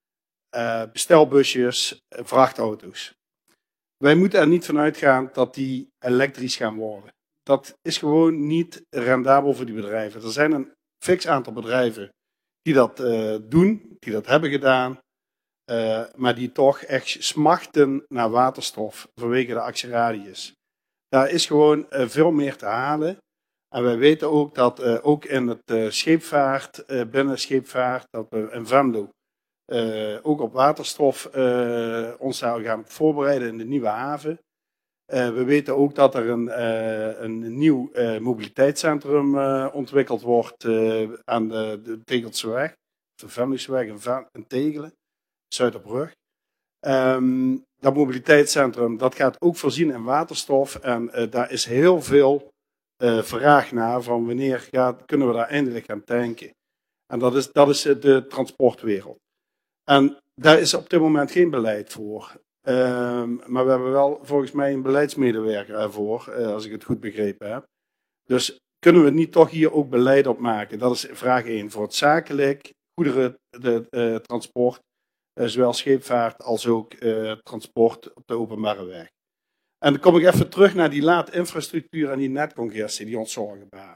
uh, bestelbusjes, vrachtauto's. Wij moeten er niet van uitgaan dat die elektrisch gaan worden. Dat is gewoon niet rendabel voor die bedrijven. Er zijn een fix aantal bedrijven die dat uh, doen, die dat hebben gedaan. Uh, maar die toch echt smachten naar waterstof vanwege de actieradius. Daar is gewoon uh, veel meer te halen. En wij weten ook dat uh, ook in het uh, scheepvaart, uh, binnen scheepvaart, dat we in Venlo uh, ook op waterstof uh, ons daar gaan voorbereiden in de nieuwe haven. Uh, we weten ook dat er een, uh, een nieuw uh, mobiliteitscentrum uh, ontwikkeld wordt uh, aan de, de Tegelseweg, de Venloseweg in, in Tegelen. Zuiderbrug. Um, dat mobiliteitscentrum dat gaat ook voorzien in waterstof en uh, daar is heel veel uh, vraag naar van wanneer gaat, kunnen we daar eindelijk gaan tanken. En dat is, dat is de transportwereld. En daar is op dit moment geen beleid voor. Um, maar we hebben wel volgens mij een beleidsmedewerker ervoor, uh, als ik het goed begrepen heb. Dus kunnen we niet toch hier ook beleid op maken? Dat is vraag één. Voor het zakelijk, goederen, de, uh, transport. Uh, zowel scheepvaart als ook uh, transport op de openbare weg. En dan kom ik even terug naar die laadinfrastructuur en die netcongestie die ons zorgen baart.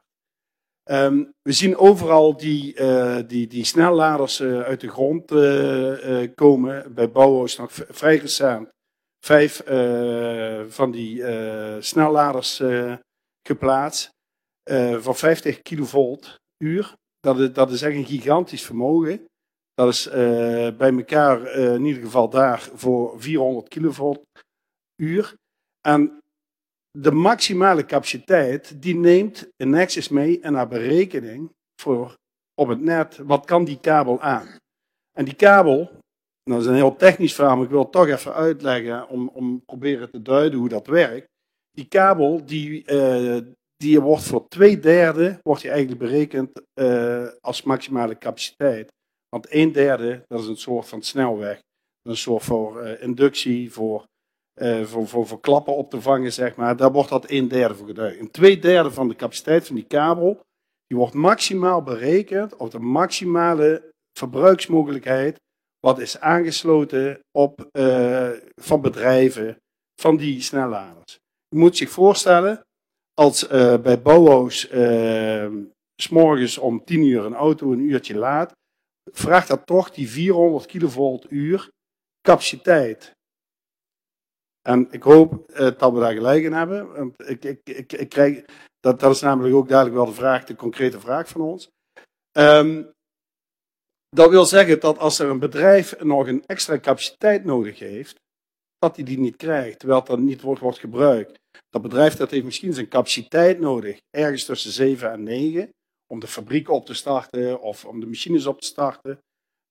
Um, we zien overal die, uh, die, die snelladers uh, uit de grond uh, uh, komen. Bij Bouwhuis nog vrij recent vijf uh, van die uh, snelladers uh, geplaatst uh, van vijftig kilovolt uur. Dat is, dat is echt een gigantisch vermogen. Dat is uh, bij elkaar uh, in ieder geval daar voor vierhonderd kilovolt uur. En de maximale capaciteit die neemt een Nexus mee in haar berekening voor op het net. Wat kan die kabel aan? En die kabel, nou dat is een heel technisch verhaal, maar ik wil het toch even uitleggen om, om proberen te duiden hoe dat werkt. Die kabel die, uh, die wordt voor twee derde wordt die eigenlijk berekend uh, als maximale capaciteit. Want een derde, dat is een soort van snelweg. Dat is een soort voor uh, inductie, voor, uh, voor, voor, voor klappen op te vangen, zeg maar. Daar wordt dat een derde voor geduid. En twee derde van de capaciteit van die kabel, die wordt maximaal berekend op de maximale verbruiksmogelijkheid, wat is aangesloten op, uh, van bedrijven, van die snelladers. Je moet zich voorstellen, als uh, bij Bauhaus uh, 's morgens om tien uur een auto een uurtje laat, vraagt dat toch die vierhonderd kilovolt uur capaciteit. En ik hoop uh, dat we daar gelijk in hebben. Want ik, ik, ik, ik krijg, dat, dat is namelijk ook duidelijk wel de vraag, de concrete vraag van ons. Um, dat wil zeggen dat als er een bedrijf nog een extra capaciteit nodig heeft, dat hij die niet krijgt, terwijl dat niet wordt, wordt gebruikt. Dat bedrijf dat heeft misschien zijn capaciteit nodig, ergens tussen zeven en negen, om de fabriek op te starten of om de machines op te starten.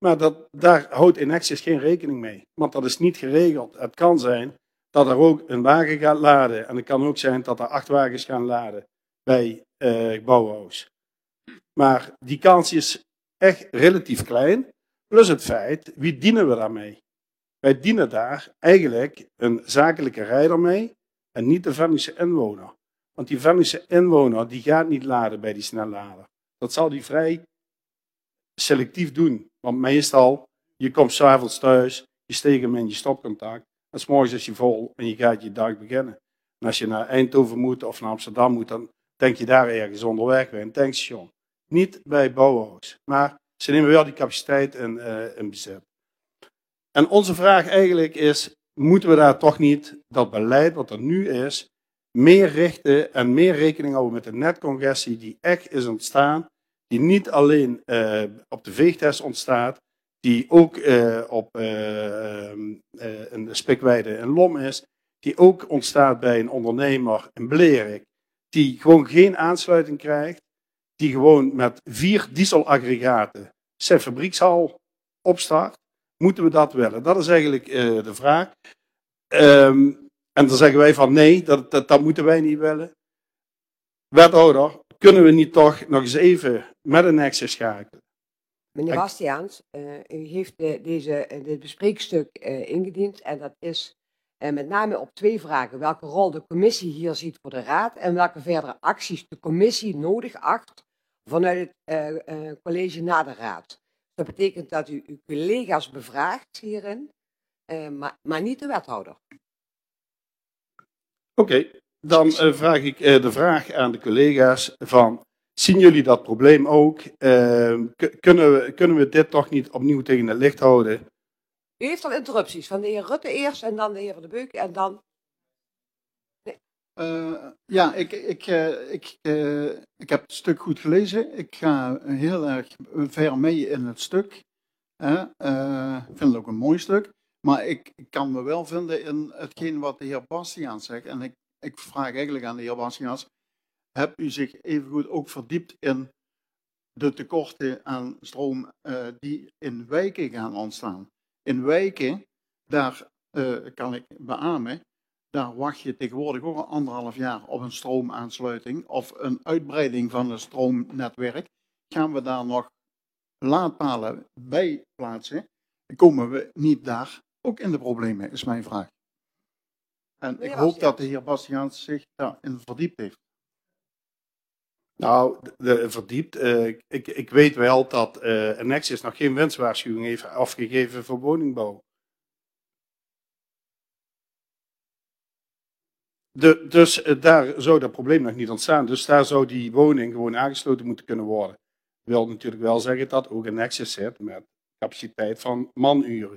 Maar dat, daar houdt Enexis geen rekening mee, want dat is niet geregeld. Het kan zijn dat er ook een wagen gaat laden en het kan ook zijn dat er acht wagens gaan laden bij uh, Bauhaus. Maar die kans is echt relatief klein, plus het feit, wie dienen we daarmee? Wij dienen daar eigenlijk een zakelijke rijder mee en niet de Venlose inwoner. Want die Venlose inwoner die gaat niet laden bij die snellader. Dat zal die vrij selectief doen. Want meestal, je komt 's avonds thuis, je steekt hem in je stopcontact. En 's morgens is je vol en je gaat je dag beginnen. En als je naar Eindhoven moet of naar Amsterdam moet, dan denk je daar ergens onderweg bij een tankstation. Niet bij Bauhaus. Maar ze nemen wel die capaciteit in, uh, in bezit. En onze vraag eigenlijk is, moeten we daar toch niet dat beleid wat er nu is, meer richten en meer rekening houden met de netcongestie die echt is ontstaan, die niet alleen uh, op de veegtest ontstaat, die ook uh, op uh, uh, een Spikweide in Lom is, die ook ontstaat bij een ondernemer in Blerik, die gewoon geen aansluiting krijgt, die gewoon met vier dieselaggregaten zijn fabriekshal opstart. Moeten we dat willen? Dat is eigenlijk uh, de vraag. Um, en dan zeggen wij van nee, dat, dat, dat moeten wij niet willen. Wethouder, kunnen we niet toch nog eens even met een Enexis schakelen? Meneer Bastiaans, uh, u heeft de, deze, uh, dit bespreekstuk uh, ingediend en dat is uh, met name op twee vragen. Welke rol de commissie hier ziet voor de raad en welke verdere acties de commissie nodig acht vanuit het uh, uh, college naar de raad. Dat betekent dat u uw collega's bevraagt hierin, uh, maar, maar niet de wethouder. Oké, okay, dan uh, vraag ik uh, de vraag aan de collega's van, zien jullie dat probleem ook? Uh, kunnen, we, kunnen we dit toch niet opnieuw tegen het licht houden? U heeft al interrupties, van de heer Rutte eerst en dan de heer Van de Beuk en dan... Nee. Uh, ja, ik, ik, uh, ik, uh, ik heb het stuk goed gelezen. Ik ga heel erg ver mee in het stuk. Uh, uh, ik vind het ook een mooi stuk. Maar ik, ik kan me wel vinden in hetgeen wat de heer Bastiaans zegt. En ik, ik vraag eigenlijk aan de heer Bastiaans, hebt u zich evengoed ook verdiept in de tekorten aan stroom uh, die in wijken gaan ontstaan? In wijken, daar uh, kan ik beamen, daar wacht je tegenwoordig ook al anderhalf jaar op een stroomaansluiting of een uitbreiding van het stroomnetwerk. Gaan we daar nog laadpalen bij plaatsen? Komen we niet daar ook in de problemen, is mijn vraag. En ik hoop dat de heer Bastiaans zich daarin verdiept heeft. Nou, de, verdiept. Uh, ik, ik weet wel dat uh, Enexis nog geen winstwaarschuwing heeft afgegeven voor woningbouw. De, dus uh, daar zou dat probleem nog niet ontstaan. Dus daar zou die woning gewoon aangesloten moeten kunnen worden. Dat wil natuurlijk wel zeggen dat ook Enexis zit met capaciteit van manuren.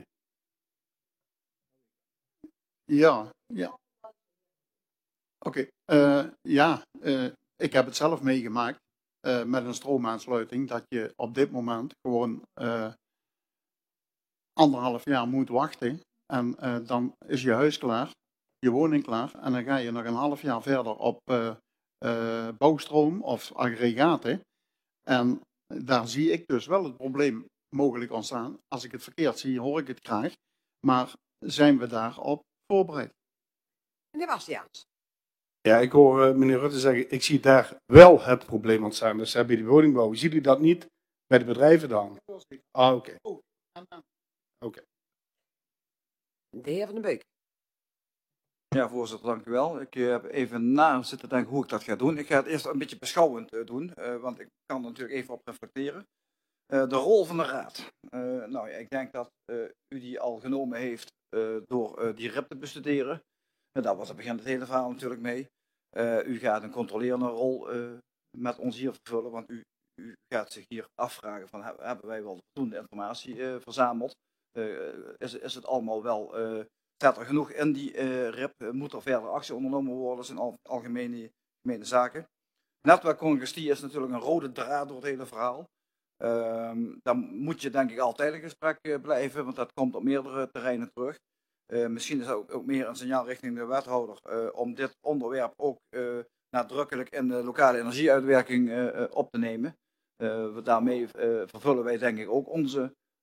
Ja, ja. Oké, okay. uh, ja, uh, ik heb het zelf meegemaakt uh, met een stroomaansluiting dat je op dit moment gewoon uh, anderhalf jaar moet wachten en uh, dan is je huis klaar, je woning klaar en dan ga je nog een half jaar verder op uh, uh, bouwstroom of aggregaten en daar zie ik dus wel het probleem mogelijk ontstaan. Als ik het verkeerd zie, hoor ik het graag, maar zijn we daarop voorbereid? Meneer Bastiaans. Ja, ik hoor uh, meneer Rutte zeggen, ik zie daar wel het probleem ontstaan. Dus hebben die woningbouw. Zien jullie dat niet bij de bedrijven dan? Ah, oké. Okay. Oké. Okay. De heer Van de Beuk. Ja, voorzitter, dank u wel. Ik heb even na zitten denken hoe ik dat ga doen. Ik ga het eerst een beetje beschouwend uh, doen, uh, want ik kan er natuurlijk even op reflecteren. Uh, de rol van de raad. Uh, nou ja, ik denk dat uh, u die al genomen heeft uh, door uh, die R I P te bestuderen. Uh, daar was het begin het hele verhaal natuurlijk mee. Uh, u gaat een controlerende rol uh, met ons hier vervullen, want u, u gaat zich hier afvragen van hebben wij wel voldoende informatie uh, verzameld? Uh, is, is het allemaal wel, uh, staat er genoeg in die uh, R I P? Moet er verder actie ondernomen worden? Dat zijn al, algemene, algemene zaken. Netwerkcongestie is natuurlijk een rode draad door het hele verhaal. Um, dan moet je denk ik altijd in gesprek uh, blijven, want dat komt op meerdere terreinen terug. Uh, misschien is dat ook, ook meer een signaal richting de wethouder uh, om dit onderwerp ook uh, nadrukkelijk in de lokale energieuitwerking uh, uh, op te nemen. Uh, daarmee uh, vervullen wij denk ik ook onze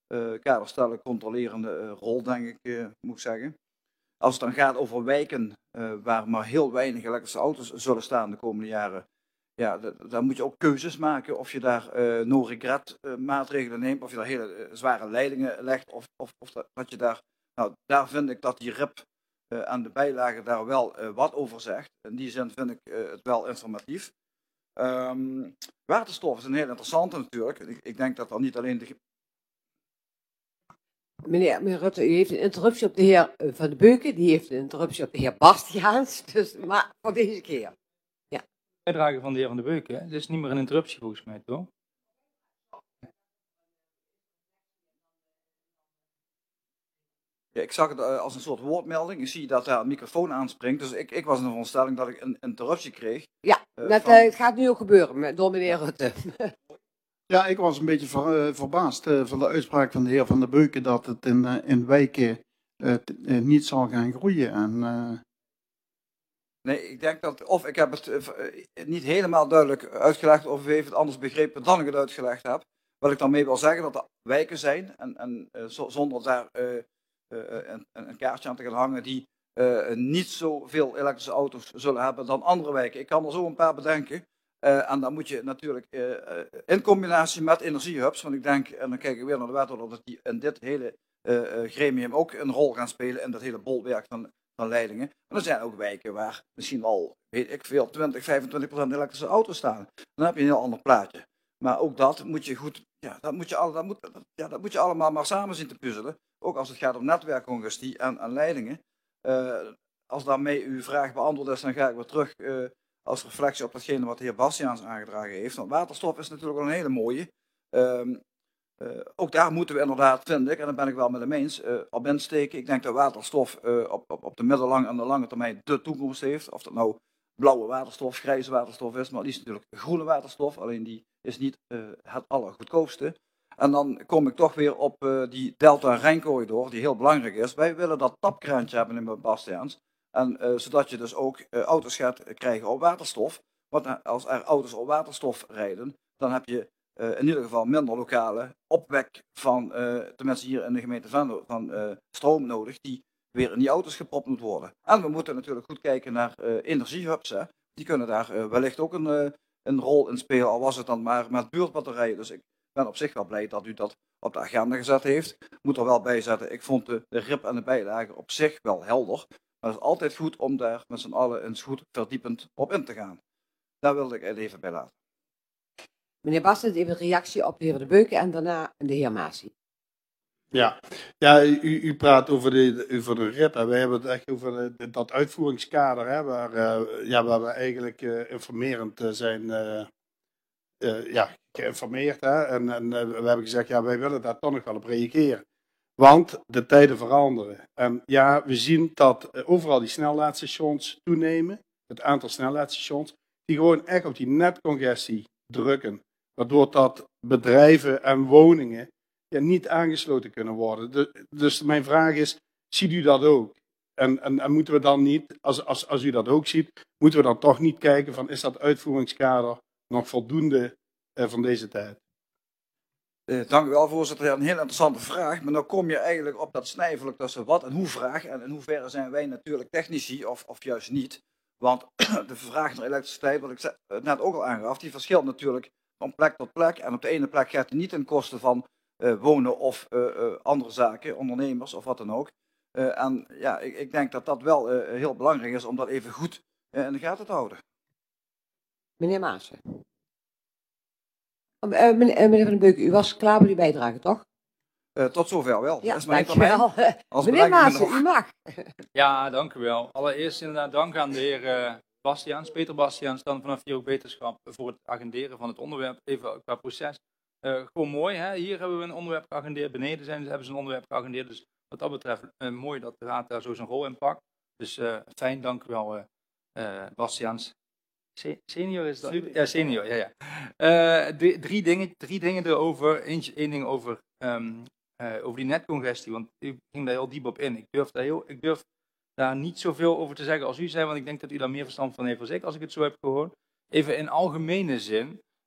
uh, kader stellen, controlerende uh, rol, denk ik, uh, moet ik zeggen. Als het dan gaat over wijken uh, waar maar heel weinig elektrische auto's zullen staan de komende jaren, ja, dan moet je ook keuzes maken of je daar uh, no-regret uh, maatregelen neemt, of je daar hele uh, zware leidingen legt, of, of, of dat, dat je daar, nou, daar vind ik dat die R I P uh, aan de bijlage daar wel uh, wat over zegt. In die zin vind ik uh, het wel informatief. Um, waterstof is een heel interessante natuurlijk. Ik, ik denk dat dan niet alleen de... Meneer, meneer Rutte, u heeft een interruptie op de heer Van de Beuken, die heeft een interruptie op de heer Bastiaans, dus, maar voor deze keer. Ja. Bijdrage van de heer Van de Beuken, hè? Dit is niet meer een interruptie volgens mij, toch? Ja, ik zag het uh, als een soort woordmelding. Ik zie dat daar een microfoon aanspringt, dus ik, ik was in de veronderstelling dat ik een interruptie kreeg. Ja, uh, dat van... uh, gaat nu ook gebeuren met, door meneer Rutte. Ja, ik was een beetje ver, uh, verbaasd uh, van de uitspraak van de heer Van der Beuken dat het in, uh, in wijken uh, t, uh, niet zal gaan groeien. En, uh... Nee, ik denk dat, of ik heb het uh, niet helemaal duidelijk uitgelegd, of u heeft het anders begrepen dan ik het uitgelegd heb. Wat ik dan mee wil zeggen, dat er wijken zijn, en, en uh, zonder daar uh, uh, een, een kaartje aan te gaan hangen, die uh, niet zoveel elektrische auto's zullen hebben dan andere wijken. Ik kan er zo een paar bedenken. Uh, en dan moet je natuurlijk uh, uh, in combinatie met energiehubs, want ik denk, en dan kijk ik weer naar de wethouder, dat die in dit hele uh, uh, gremium ook een rol gaan spelen in dat hele bolwerk van, van leidingen. Maar er zijn ook wijken waar misschien al, weet ik veel, twintig, vijfentwintig procent elektrische auto's staan. Dan heb je een heel ander plaatje. Maar ook dat moet je goed, ja, dat moet je, al, dat moet, ja, dat moet je allemaal maar samen zien te puzzelen. Ook als het gaat om netwerkcongestie en, en leidingen. Uh, als daarmee uw vraag beantwoord is, dan ga ik weer terug... Uh, als reflectie op datgene wat de heer Bastiaans aangedragen heeft. Want waterstof is natuurlijk wel een hele mooie. Um, uh, ook daar moeten we inderdaad, vind ik, en daar ben ik wel met hem eens, uh, op insteken. Ik denk dat waterstof uh, op, op, op de middellange en de lange termijn de toekomst heeft. Of dat nou blauwe waterstof, grijze waterstof is, maar die is natuurlijk groene waterstof. Alleen die is niet uh, het allergoedkoopste. En dan kom ik toch weer op uh, die Delta-Rijn-corridor, die heel belangrijk is. Wij willen dat tapkraantje hebben in Bastiaans. En uh, zodat je dus ook uh, auto's gaat krijgen op waterstof. Want uh, als er auto's op waterstof rijden, dan heb je uh, in ieder geval minder lokale opwek van, uh, tenminste hier in de gemeente Venlo, van uh, stroom nodig, die weer in die auto's gepropt moet worden. En we moeten natuurlijk goed kijken naar uh, energiehubs. Hè. Die kunnen daar uh, wellicht ook een, uh, een rol in spelen, al was het dan maar met buurtbatterijen. Dus ik ben op zich wel blij dat u dat op de agenda gezet heeft. Ik moet er wel bij zetten, ik vond de, de R I P en de bijlage op zich wel helder. Maar het is altijd goed om daar met z'n allen eens goed verdiepend op in te gaan. Daar wilde ik het even bij laten. Meneer Bastiaans, even een reactie op de heer De Beuken en daarna de heer Masi. Ja, ja u, u praat over de, over de R I P. Wij hebben het echt over de, dat uitvoeringskader, hè, waar, uh, ja, waar we eigenlijk uh, informerend uh, zijn uh, uh, ja, geïnformeerd. Hè, en en uh, we hebben gezegd, ja, wij willen daar toch nog wel op reageren. Want de tijden veranderen. En ja, we zien dat overal die snelladestations toenemen. Het aantal snelladestations. Die gewoon echt op die netcongestie drukken. Waardoor dat bedrijven en woningen ja, niet aangesloten kunnen worden. De, dus mijn vraag is, ziet u dat ook? En, en, en moeten we dan niet, als, als, als u dat ook ziet, moeten we dan toch niet kijken van is dat uitvoeringskader nog voldoende uh, van deze tijd? Uh, dank u wel, voorzitter. Ja, een heel interessante vraag. Maar dan kom je eigenlijk op dat snijvelijk tussen wat en hoe vraag. En in hoeverre zijn wij natuurlijk technici of, of juist niet. Want de vraag naar elektriciteit, wat ik net ook al aangaf, die verschilt natuurlijk van plek tot plek. En op de ene plek gaat die niet ten koste van uh, wonen of uh, uh, andere zaken, ondernemers of wat dan ook. Uh, en ja, ik, ik denk dat dat wel uh, heel belangrijk is om dat even goed uh, in de gaten te houden. Meneer Maassen. Uh, meneer, uh, meneer Van den Beuken, u was klaar met uw bijdrage, toch? Uh, tot zover wel. Ja, dat is mijn dankjewel. Meneer Maassen, u mag. Ja, dank u wel. Allereerst inderdaad dank aan de heer uh, Bastiaans, Peter Bastiaans, dan vanaf hier ook beterschap voor het agenderen van het onderwerp, even qua proces. Uh, gewoon mooi, hè? Hier hebben we een onderwerp geagendeerd, beneden zijn, hebben ze een onderwerp geagendeerd, dus wat dat betreft uh, mooi dat de raad daar zo zijn rol in pakt. Dus uh, fijn, dank u wel uh, uh, Bastiaans. Se senior is dat? Ja, senior, ja, ja. Uh, drie, drie, dingen, drie dingen erover. Eentje, één ding over, um, uh, over die netcongestie, want u ging daar heel diep op in. Ik durf, daar heel, ik durf daar niet zoveel over te zeggen als u zei, want ik denk dat u daar meer verstand van heeft als ik, als ik het zo heb gehoord. Even in algemene zin,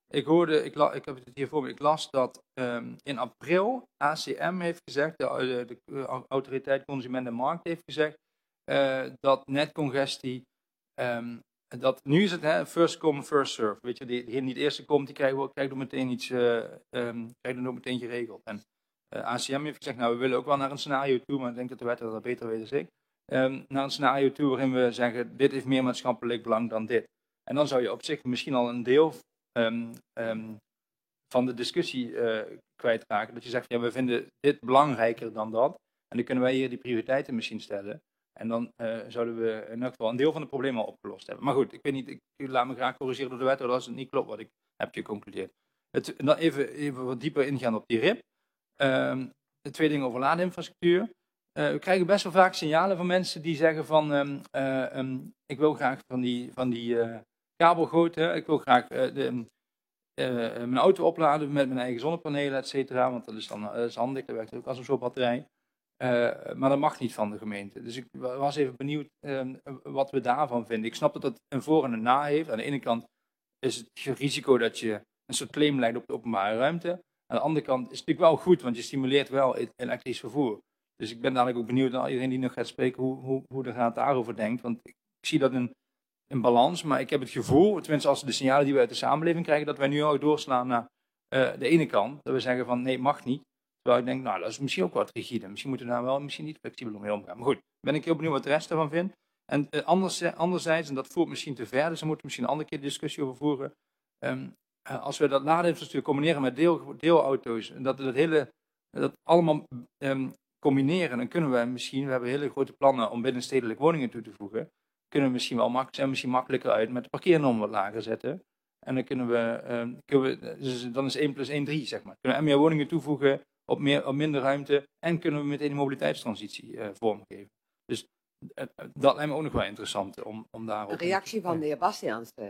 Ik hoorde, ik, la, ik heb het hier voor me, ik las dat um, in april A C M heeft gezegd, de, de, de Autoriteit Consument en Markt heeft gezegd, uh, dat netcongestie, um, dat nu is het hè, first come, first serve. Weet je, degene die het eerste komt, die krijgt, krijgt er meteen iets, uh, um, krijgt er ook meteen geregeld. En uh, A C M heeft gezegd, nou we willen ook wel naar een scenario toe, maar ik denk dat de wethouder dat beter weet dan ik. Um, naar een scenario toe waarin we zeggen, dit heeft meer maatschappelijk belang dan dit. En dan zou je op zich misschien al een deel um, um, van de discussie uh, kwijtraken. Dat je zegt, ja, we vinden dit belangrijker dan dat. En dan kunnen wij hier die prioriteiten misschien stellen. En dan uh, zouden we in elk geval een deel van de problemen al opgelost hebben. Maar goed, ik weet niet, ik, ik laat me graag corrigeren door de wethouder als het niet klopt wat ik heb geconcludeerd. Het, dan even, even wat dieper ingaan op die R I P. Um, de twee dingen over laadinfrastructuur. Uh, we krijgen best wel vaak signalen van mensen die zeggen van, um, uh, um, ik wil graag van die, van die uh, kabelgoten, ik wil graag uh, de, uh, mijn auto opladen met mijn eigen zonnepanelen, et cetera, want dat is dan uh, is handig, dat werkt ook als een soort batterij. Uh, maar dat mag niet van de gemeente. Dus ik was even benieuwd uh, wat we daarvan vinden. Ik snap dat dat een voor- en een na heeft. Aan de ene kant is het risico dat je een soort claim leidt op de openbare ruimte. Aan de andere kant is het natuurlijk wel goed, want je stimuleert wel elektrisch vervoer. Dus ik ben dadelijk ook benieuwd naar iedereen die nog gaat spreken, hoe, hoe, hoe de Raad daarover denkt. Want ik, ik zie dat in, in balans, maar ik heb het gevoel, tenminste als de signalen die we uit de samenleving krijgen, dat wij nu al doorslaan naar uh, de ene kant. Dat we zeggen van nee, mag niet. Terwijl ik denk, nou dat is misschien ook wat rigide. Misschien moeten we daar wel misschien niet flexibel mee omgaan. Maar goed, ben ik heel benieuwd wat de rest ervan vindt. En uh, anders, anderzijds, en dat voert misschien te ver, dus daar moeten we misschien een andere keer discussie over voeren. Um, uh, als we dat laadinfrastructuur combineren met deel, deelauto's, en dat we dat hele, dat allemaal um, combineren, dan kunnen we misschien, we hebben hele grote plannen om binnenstedelijk woningen toe te voegen, kunnen we misschien wel mak zijn misschien makkelijker uit met de parkeernorm wat lager zetten. En dan kunnen we, um, kunnen we dus dan is één plus één drie, zeg maar. Kunnen we meer woningen toevoegen op, meer, op minder ruimte en kunnen we meteen een mobiliteitstransitie uh, vormgeven. Dus uh, dat lijkt me ook nog wel interessant om, om daarop... Een reactie van de heer Bastiaans. Uh,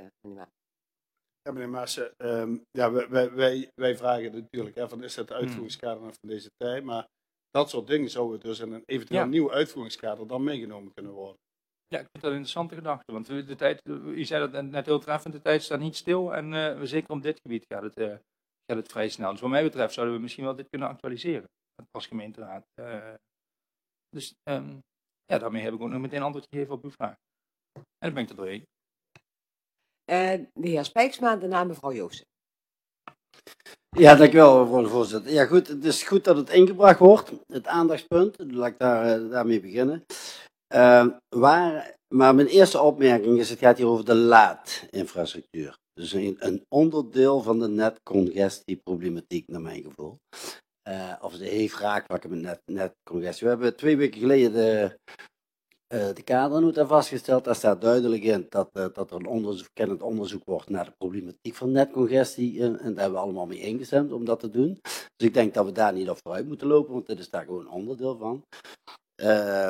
Ja, meneer Maassen, um, ja, wij, wij, wij vragen natuurlijk, hè, van is het uitvoeringskader van deze tijd, maar dat soort dingen zouden dus in een eventueel ja. nieuw uitvoeringskader dan meegenomen kunnen worden. Ja, ik vind dat een interessante gedachte, want de tijd, u zei dat net heel treffend, de tijd staat niet stil en uh, zeker op dit gebied gaat het, uh, gaat het vrij snel. Dus wat mij betreft zouden we misschien wel dit kunnen actualiseren als gemeenteraad. Uh, dus um, ja, daarmee heb ik ook nog meteen een antwoord gegeven op uw vraag. En dan ben ik er doorheen. Uh, de heer Spijksma, daarna mevrouw Joosten. Ja, dankjewel mevrouw de voorzitter. Ja goed, het is goed dat het ingebracht wordt, het aandachtspunt. Laat ik daar, uh, daarmee beginnen. Uh, waar, maar mijn eerste opmerking is, het gaat hier over de laadinfrastructuur. Dus een, een onderdeel van de netcongestieproblematiek naar mijn gevoel. Uh, of de heeft raakvlakken met net, netcongestie. We hebben twee weken geleden de, uh, de kadernota vastgesteld. Daar staat duidelijk in dat, uh, dat er een onderzoek, kennend onderzoek wordt naar de problematiek van netcongestie. En, en daar hebben we allemaal mee ingestemd om dat te doen. Dus ik denk dat we daar niet op vooruit moeten lopen, want dit is daar gewoon onderdeel van. Uh,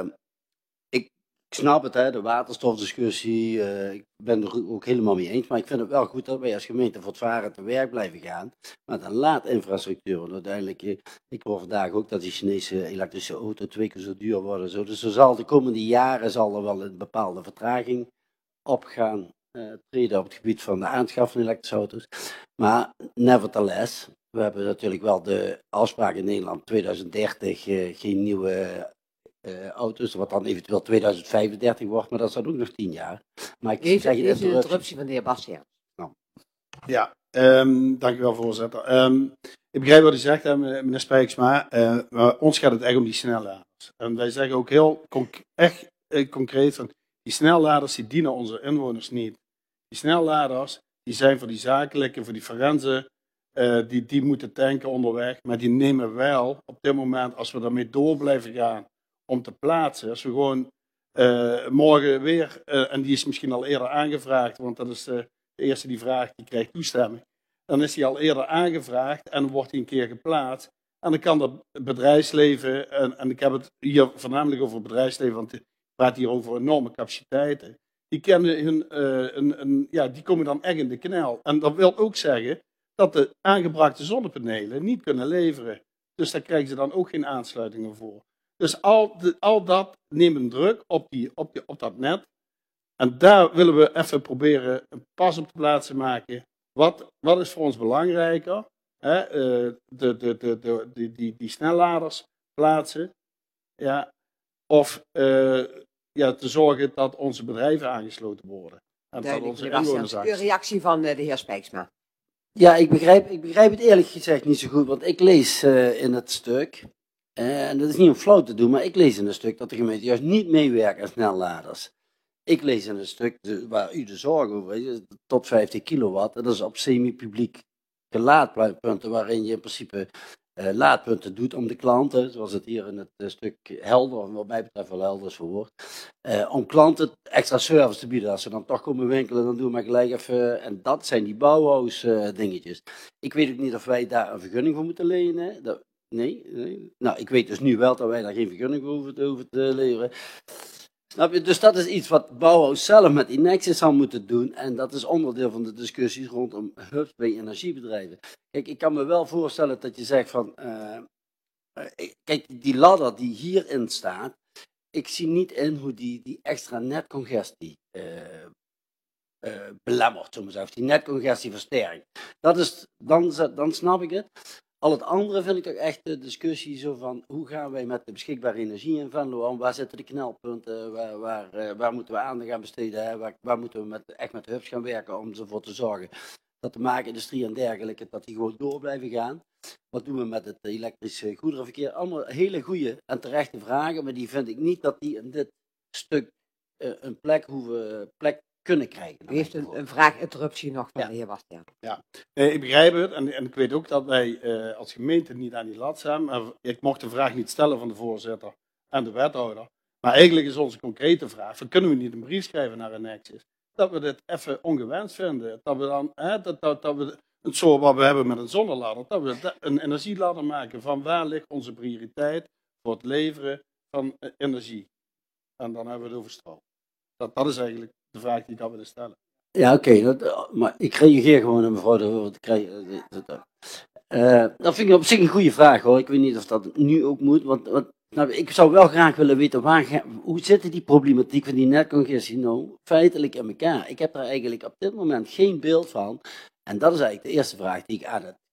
Ik snap het, hè, de waterstofdiscussie, uh, ik ben er ook helemaal mee eens, maar ik vind het wel goed dat wij als gemeente voortvarend te werk blijven gaan met een laadinfrastructuur. Want uiteindelijk, ik hoor vandaag ook dat die Chinese elektrische auto twee keer zo duur worden. Zo. Dus er zal de komende jaren zal er wel een bepaalde vertraging op gaan uh, treden op het gebied van de aanschaf van elektrische auto's. Maar nevertheless, we hebben natuurlijk wel de afspraak in Nederland tweeduizend dertig uh, geen nieuwe Uh, auto's, wat dan eventueel tweeduizend vijfendertig wordt, maar dat is dan ook nog tien jaar. Maar ik Deze, zeg je deze interruptie van de heer Bastiaans. Nou. Ja, um, dankjewel voorzitter. Um, ik begrijp wat u zegt, hè, meneer Spijksma, uh, maar ons gaat het echt om die snelladers. En wij zeggen ook heel conc echt uh, concreet van, die snelladers die dienen onze inwoners niet. Die snelladers, die zijn voor die zakelijke, voor die forensen, uh, die, die moeten tanken onderweg, maar die nemen wel op dit moment, als we daarmee door blijven gaan, om te plaatsen. Als we gewoon uh, morgen weer, uh, en die is misschien al eerder aangevraagd, want dat is uh, de eerste die vraagt, die krijgt toestemming. Dan is die al eerder aangevraagd en wordt die een keer geplaatst. En dan kan dat bedrijfsleven, en, en ik heb het hier voornamelijk over het bedrijfsleven, want ik praat hier over enorme capaciteiten. Die, kennen hun, uh, een, een, ja, die komen dan echt in de knel. En dat wil ook zeggen dat de aangebrachte zonnepanelen niet kunnen leveren. Dus daar krijgen ze dan ook geen aansluitingen voor. Dus al, de, al dat neemt een druk op, die, op, die, op dat net. En daar willen we even proberen een pas op de plaats te maken. wat, wat is voor ons belangrijker? Hè? Uh, de, de, de, de, die, die, die snelladers plaatsen. Ja, of uh, ja, te zorgen dat onze bedrijven aangesloten worden. En dat onze inwoners aangesloten. Uw reactie van uh, de heer Spijksma. Ja, ik begrijp, ik begrijp het eerlijk gezegd niet zo goed, want ik lees uh, in het stuk, uh, en dat is niet om flauw te doen, maar ik lees in het stuk dat de gemeente juist niet meewerkt aan snelladers. Ik lees in het stuk de, waar u de zorg over heeft, tot vijftig kilowatt, en dat is op semi-publiek laadpunten, waarin je in principe uh, laadpunten doet om de klanten, zoals het hier in het uh, stuk helder, wat mij betreft wel helder is verwoord, uh, om klanten extra service te bieden. Als ze dan toch komen winkelen, dan doen we maar gelijk even, en dat zijn die Bauhaus uh, dingetjes. Ik weet ook niet of wij daar een vergunning voor moeten lenen. Dat, nee, nee. Nou, ik weet dus nu wel dat wij daar geen vergunning voor hoeven te, hoeven te leveren. Snap je? Dus dat is iets wat Bauhaus zelf met die Nexus zal moeten doen. En dat is onderdeel van de discussies rondom hubs bij energiebedrijven. Kijk, ik kan me wel voorstellen dat je zegt van... Uh, kijk, die ladder die hierin staat... Ik zie niet in hoe die, die extra netcongestie uh, uh, belemmert, zo maar zeggen. Of die netcongestie versterkt. Dat is, dan, dan snap ik het. Al het andere vind ik toch echt de discussie zo van hoe gaan wij met de beschikbare energie in Venlo om, waar zitten de knelpunten, waar, waar, waar moeten we aandacht aan besteden, hè? Waar, waar moeten we met, echt met hubs gaan werken om ervoor te zorgen dat de maakindustrie en dergelijke, dat die gewoon door blijven gaan. Wat doen we met het elektrische goederenverkeer? Allemaal hele goede en terechte vragen, maar die vind ik niet dat die in dit stuk uh, een plek hoeven, plek kunnen krijgen. U heeft een, een vraag-interruptie nog van ja. de heer Bastiaan. Ja, nee, ik begrijp het en, en ik weet ook dat wij uh, als gemeente niet aan die lat staan. Maar ik mocht de vraag niet stellen van de voorzitter en de wethouder. Maar eigenlijk is onze concrete vraag, van, kunnen we niet een brief schrijven naar een Nexus? Dat we dit even ongewenst vinden. Dat we dan, hè, dat, dat, dat we het soort wat we hebben met een zonneladder, dat we een energieladder maken van waar ligt onze prioriteit voor het leveren van uh, energie. En dan hebben we het over stroom. Dat, dat is eigenlijk de vraag die ik had willen stellen. Ja, oké, okay, maar ik reageer gewoon aan mevrouw de uh, uh, dat vind ik op zich een goede vraag hoor. Ik weet niet of dat nu ook moet, want, want nou, ik zou wel graag willen weten waar ga, hoe zit die problematiek van die netcongestie nou feitelijk in elkaar. Ik heb daar eigenlijk op dit moment geen beeld van. En dat is eigenlijk de eerste vraag die ik aan het,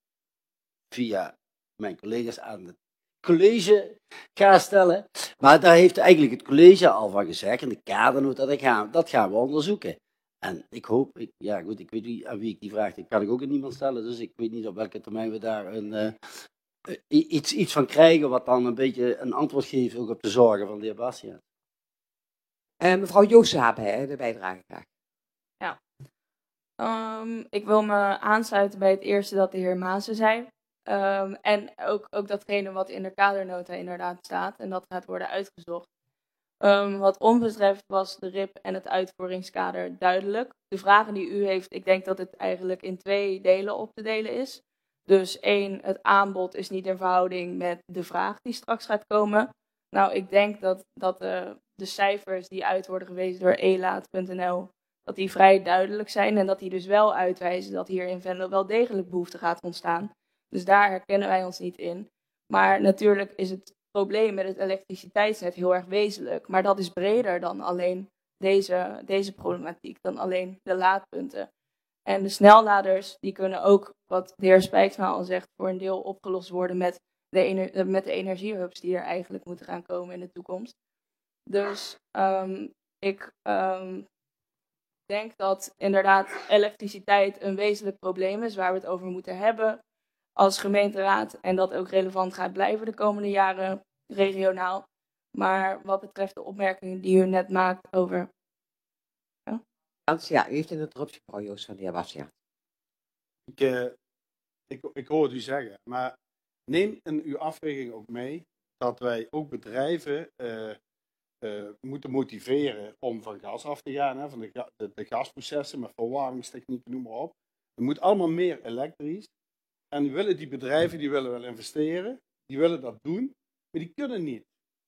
via mijn collega's aan het college ga stellen. Maar daar heeft eigenlijk het college al van gezegd, in de kadernota, dat gaan, dat gaan we onderzoeken. En ik hoop, ik, ja goed, ik weet niet aan wie ik die vraag, die kan ik ook aan niemand stellen, dus ik weet niet op welke termijn we daar een, uh, iets, iets van krijgen, wat dan een beetje een antwoord geeft ook op de zorgen van de heer Bastiaan. Uh, mevrouw Joosten, de bijdrage graag. Ja. Um, ik wil me aansluiten bij het eerste dat de heer Maassen zei. Um, en ook, ook datgene wat in de kadernota inderdaad staat en dat gaat worden uitgezocht. Um, wat ons betreft was de R I P en het uitvoeringskader duidelijk. De vragen die u heeft, ik denk dat het eigenlijk in twee delen op te delen is. Dus één, het aanbod is niet in verhouding met de vraag die straks gaat komen. Nou, ik denk dat, dat de, de cijfers die uit worden gewezen door elaat punt n l, dat die vrij duidelijk zijn en dat die dus wel uitwijzen dat hier in Venlo wel degelijk behoefte gaat ontstaan. Dus daar herkennen wij ons niet in. Maar natuurlijk is het probleem met het elektriciteitsnet heel erg wezenlijk. Maar dat is breder dan alleen deze, deze problematiek, dan alleen de laadpunten. En de snelladers, die kunnen ook, wat de heer Spijksma al zegt, voor een deel opgelost worden met de, ener- met de energiehubs die er eigenlijk moeten gaan komen in de toekomst. Dus um, ik um, denk dat inderdaad elektriciteit een wezenlijk probleem is waar we het over moeten hebben als gemeenteraad en dat ook relevant gaat blijven de komende jaren regionaal. Maar wat betreft de opmerkingen die u net maakt over... Ja, ja u heeft een interruptie, mevrouw Joost van de heer Bastiaan. Ik, uh, ik, ik hoor het u zeggen, maar neem in uw afweging ook mee dat wij ook bedrijven uh, uh, moeten motiveren om van gas af te gaan, hè, van de, ga, de, de gasprocessen met verwarmingstechnieken, noem maar op. Het moet allemaal meer elektrisch. En willen die bedrijven, die willen wel investeren, die willen dat doen, maar die kunnen niet.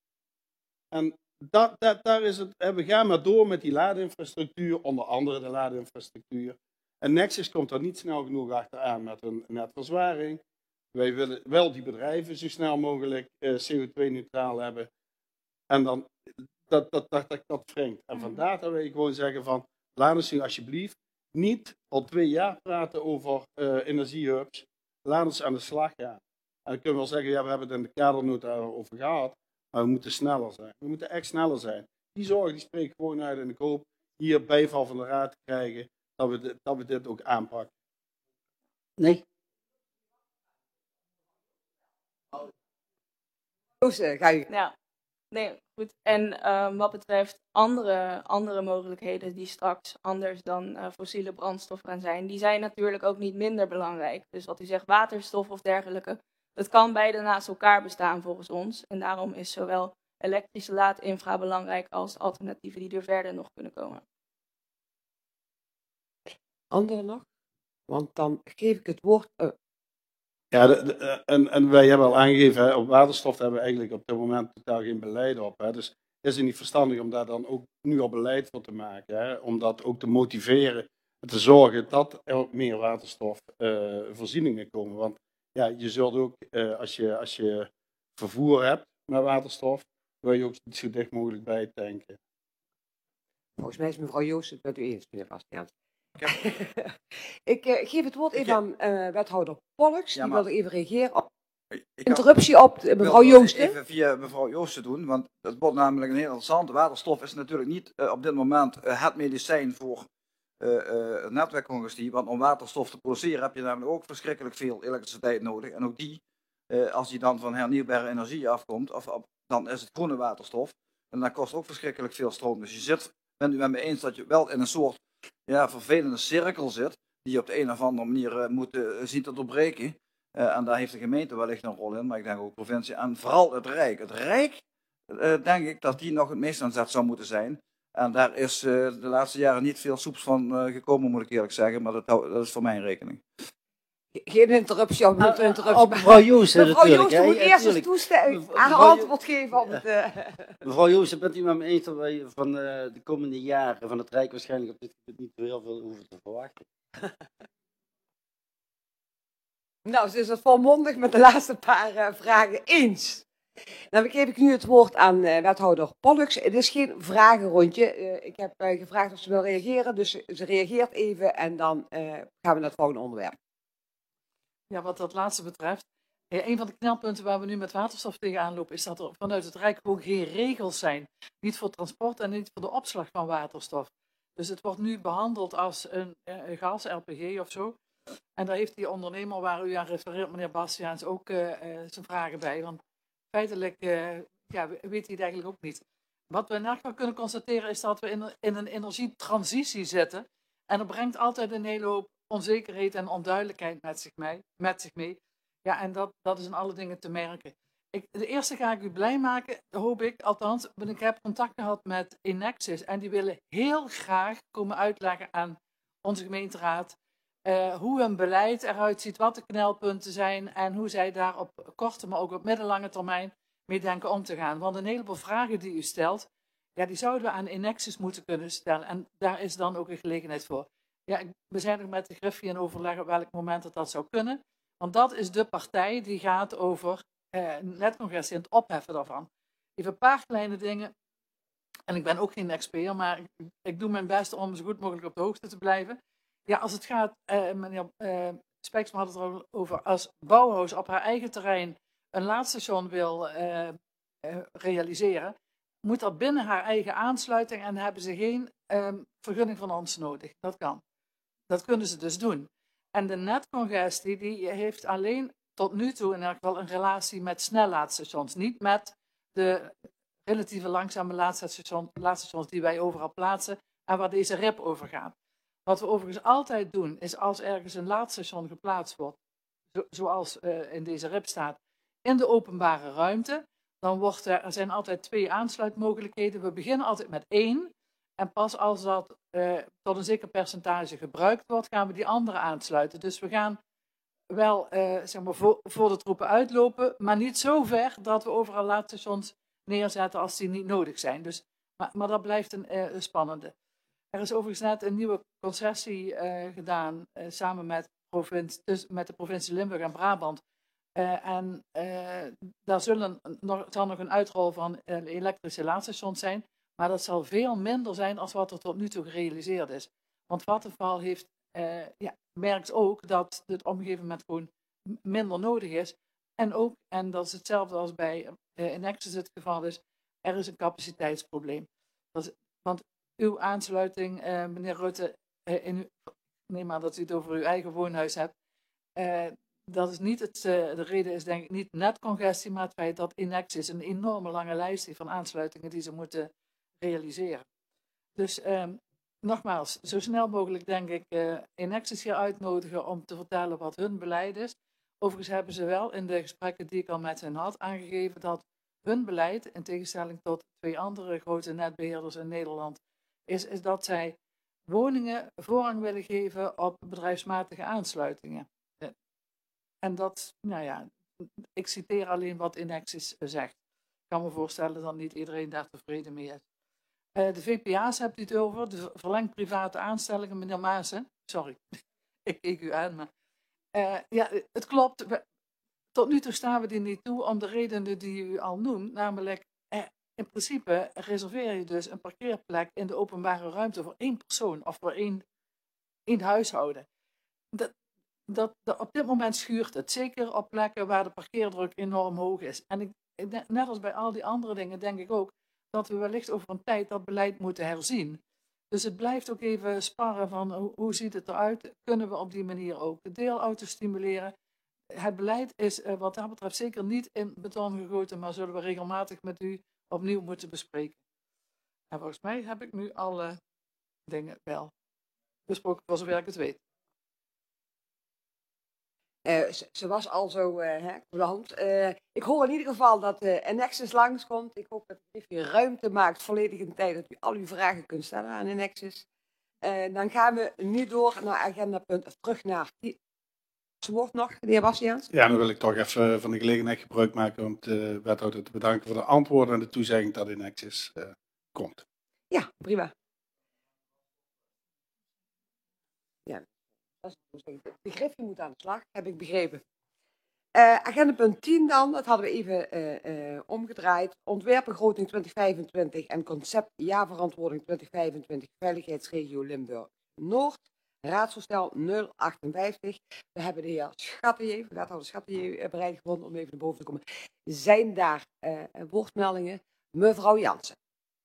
En dat, dat, daar is het, we gaan maar door met die laadinfrastructuur, onder andere de laadinfrastructuur. En Nexus komt er niet snel genoeg achteraan met een netverzwaring. Wij willen wel die bedrijven zo snel mogelijk uh, C O twee neutraal hebben. En dan, dat, dat, dat, dat, dat wringt. En vandaar dat wij gewoon zeggen van, laat ons nu alsjeblieft niet al twee jaar praten over uh, energiehubs. Laat ons aan de slag gaan. En dan kunnen we wel zeggen, ja, we hebben het in de kadernota over gehad, maar we moeten sneller zijn. We moeten echt sneller zijn. Die zorg die spreekt gewoon uit en ik hoop hier bijval van de raad te krijgen dat we dit, dat we dit ook aanpakken. Nee. Ga je... Ja, nee, goed. En um, wat betreft andere, andere mogelijkheden die straks anders dan uh, fossiele brandstof gaan zijn, die zijn natuurlijk ook niet minder belangrijk. Dus wat u zegt, waterstof of dergelijke, het kan beide naast elkaar bestaan volgens ons. En daarom is zowel elektrische laadinfra belangrijk als alternatieven die er verder nog kunnen komen. Anderen nog? Want dan geef ik het woord... Uh... Ja, de, de, en, en wij hebben al aangegeven, hè, op waterstof hebben we eigenlijk op dit moment totaal geen beleid op. Hè. Dus is het niet verstandig om daar dan ook nu al beleid voor te maken. Hè, om dat ook te motiveren en te zorgen dat er ook meer waterstofvoorzieningen uh, komen. Want ja, je zult ook, uh, als, je, als je vervoer hebt met waterstof, wil je ook zo dicht mogelijk bij tanken. Volgens mij is mevrouw Joost het met u eens, meneer Bastiaans. Ik uh, geef het woord even aan uh, wethouder Pollux, ja, die wil even reageren op interruptie op uh, mevrouw Joost. Even via mevrouw Joost doen, want het wordt namelijk een heel interessant. Waterstof is natuurlijk niet uh, op dit moment uh, het medicijn voor uh, uh, netwerkcongestie, want om waterstof te produceren heb je namelijk ook verschrikkelijk veel elektriciteit nodig. En ook die, uh, als die dan van hernieuwbare energie afkomt, of, of, dan is het groene waterstof. En dat kost ook verschrikkelijk veel stroom. Dus je zit, bent u met me eens dat je wel in een soort ja, vervelende cirkel zit, die je op de een of andere manier uh, moet uh, zien te doorbreken. Uh, en daar heeft de gemeente wellicht een rol in, maar ik denk ook de provincie en vooral het Rijk. Het Rijk, uh, denk ik dat die nog het meest aan zet zou moeten zijn. En daar is uh, de laatste jaren niet veel soeps van uh, gekomen, moet ik eerlijk zeggen, maar dat, dat is voor mijn rekening. Geen interruptie op uh, interruptie. Op mevrouw Joost mevrouw natuurlijk. Joost moet eerst eens toestemmen, haar antwoord geven op het... Uh... Mevrouw Joost, bent u met me eens dat wij van uh, de komende jaren van het Rijk waarschijnlijk op dit gebied niet heel veel hoeven te verwachten? Nou, ze is het volmondig met de laatste paar uh, vragen eens. Dan geef ik nu het woord aan uh, wethouder Pollux. Het is geen vragenrondje. Uh, ik heb uh, gevraagd of ze wil reageren, dus ze reageert even en dan uh, gaan we naar het volgende onderwerp. Ja, wat dat laatste betreft, eh, een van de knelpunten waar we nu met waterstof tegenaan lopen, is dat er vanuit het Rijk gewoon geen regels zijn. Niet voor transport en niet voor de opslag van waterstof. Dus het wordt nu behandeld als een, een gas, L P G of zo. En daar heeft die ondernemer waar u aan refereert, meneer Bastiaans, ook uh, uh, zijn vragen bij. Want feitelijk uh, ja, weet hij het eigenlijk ook niet. Wat we in elk geval kunnen constateren is dat we in, in een energietransitie zitten. En dat brengt altijd een hele hoop onzekerheid en onduidelijkheid met zich mee. Met zich mee. Ja, en dat, dat is in alle dingen te merken. Ik, de eerste ga ik u blij maken, hoop ik, althans. Want ik heb contact gehad met Enexis en die willen heel graag komen uitleggen aan onze gemeenteraad uh, hoe hun beleid eruit ziet, wat de knelpunten zijn en hoe zij daar op korte, maar ook op middellange termijn mee denken om te gaan. Want een heleboel vragen die u stelt, ja, die zouden we aan Enexis moeten kunnen stellen. En daar is dan ook een gelegenheid voor. Ja, we zijn er met de Griffie in overleg op welk moment dat, dat zou kunnen. Want dat is de partij die gaat over uh, netcongestie en het opheffen daarvan. Even een paar kleine dingen. En ik ben ook geen expert, maar ik, ik doe mijn best om zo goed mogelijk op de hoogte te blijven. Ja, als het gaat, uh, meneer uh, Spijksma had het er al over, als Bauhaus op haar eigen terrein een laadstation wil uh, uh, realiseren, moet dat binnen haar eigen aansluiting en hebben ze geen um, vergunning van ons nodig. Dat kan. Dat kunnen ze dus doen. En de netcongestie die heeft alleen tot nu toe in elk geval een relatie met snellaadstations. Niet met de relatieve langzame laadstations, laadstations die wij overal plaatsen en waar deze R I P over gaat. Wat we overigens altijd doen is als ergens een laadstation geplaatst wordt, zo, zoals uh, in deze R I P staat, in de openbare ruimte, dan wordt er, er zijn altijd twee aansluitmogelijkheden. We beginnen altijd met één. En pas als dat uh, tot een zeker percentage gebruikt wordt, gaan we die andere aansluiten. Dus we gaan wel uh, zeg maar voor, voor de troepen uitlopen, maar niet zo ver dat we overal laadstations neerzetten als die niet nodig zijn. Dus, maar, maar dat blijft een uh, spannende. Er is overigens net een nieuwe concessie uh, gedaan uh, samen met, provincie, dus met de provincie Limburg en Brabant. Uh, en uh, daar zullen nog, zal nog een uitrol van uh, elektrische laadstations zijn. Maar dat zal veel minder zijn dan wat er tot nu toe gerealiseerd is. Want Vattenfall heeft, uh, ja, merkt ook dat het op een gegeven moment gewoon minder nodig is. En ook, en dat is hetzelfde als bij uh, Enexis het geval is, er is een capaciteitsprobleem. Dat is, want uw aansluiting, uh, meneer Rutte, uh, in, neem maar dat u het over uw eigen woonhuis hebt, uh, dat is niet het, uh, de reden is denk ik niet netcongestie, maar het feit dat Enexis een enorme lange lijst heeft van aansluitingen die ze moeten realiseren. Dus um, nogmaals, zo snel mogelijk denk ik uh, Enexis hier uitnodigen om te vertellen wat hun beleid is. Overigens hebben ze wel in de gesprekken die ik al met hen had aangegeven dat hun beleid, in tegenstelling tot twee andere grote netbeheerders in Nederland, is, is dat zij woningen voorrang willen geven op bedrijfsmatige aansluitingen. En dat, nou ja, ik citeer alleen wat Enexis zegt. Ik kan me voorstellen dat niet iedereen daar tevreden mee is. Uh, de V P A's hebt u het over, de verlengd private aanstellingen, meneer Maassen. Sorry, ik keek u aan, maar uh, ja, het klopt. We, tot nu toe staan we die niet toe om de redenen die u al noemt, namelijk eh, in principe reserveer je dus een parkeerplek in de openbare ruimte voor één persoon of voor één, één huishouden. Dat, dat, dat, op dit moment schuurt het, zeker op plekken waar de parkeerdruk enorm hoog is. En ik, net als bij al die andere dingen denk ik ook dat we wellicht over een tijd dat beleid moeten herzien. Dus het blijft ook even sparren van hoe, hoe ziet het eruit? Kunnen we op die manier ook de deelauto's stimuleren? Het beleid is uh, wat dat betreft zeker niet in beton gegoten, maar zullen we regelmatig met u opnieuw moeten bespreken. En volgens mij heb ik nu alle dingen wel besproken voor zover ik het weet. Uh, ze, ze was al zo uh, hè, voor de hand. Uh, ik hoor in ieder geval dat uh, Enexis langskomt. Ik hoop dat u even ruimte maakt, volledig in de tijd, dat u al uw vragen kunt stellen aan Enexis. Uh, dan gaan we nu door naar agendapunt, of terug naar die. Ze wordt nog, de heer Bastiaans. Ja, dan wil ik toch even van de gelegenheid gebruik maken om de wethouder te bedanken voor de antwoorden en de toezegging dat Enexis uh, komt. Ja, prima. Ja. Het begripje moet aan de slag, heb ik begrepen. Uh, agendapunt tien dan, dat hadden we even uh, uh, omgedraaid. Ontwerpbegroting twintig vijfentwintig en concept jaarverantwoording twintig vijfentwintig Veiligheidsregio Limburg-Noord. Raadsvoorstel nul achtenvijftig. We hebben de heer Schattier, wethouder Schattier, uh, bereid gevonden om even naar boven te komen. Zijn daar uh, woordmeldingen? Mevrouw Jansen.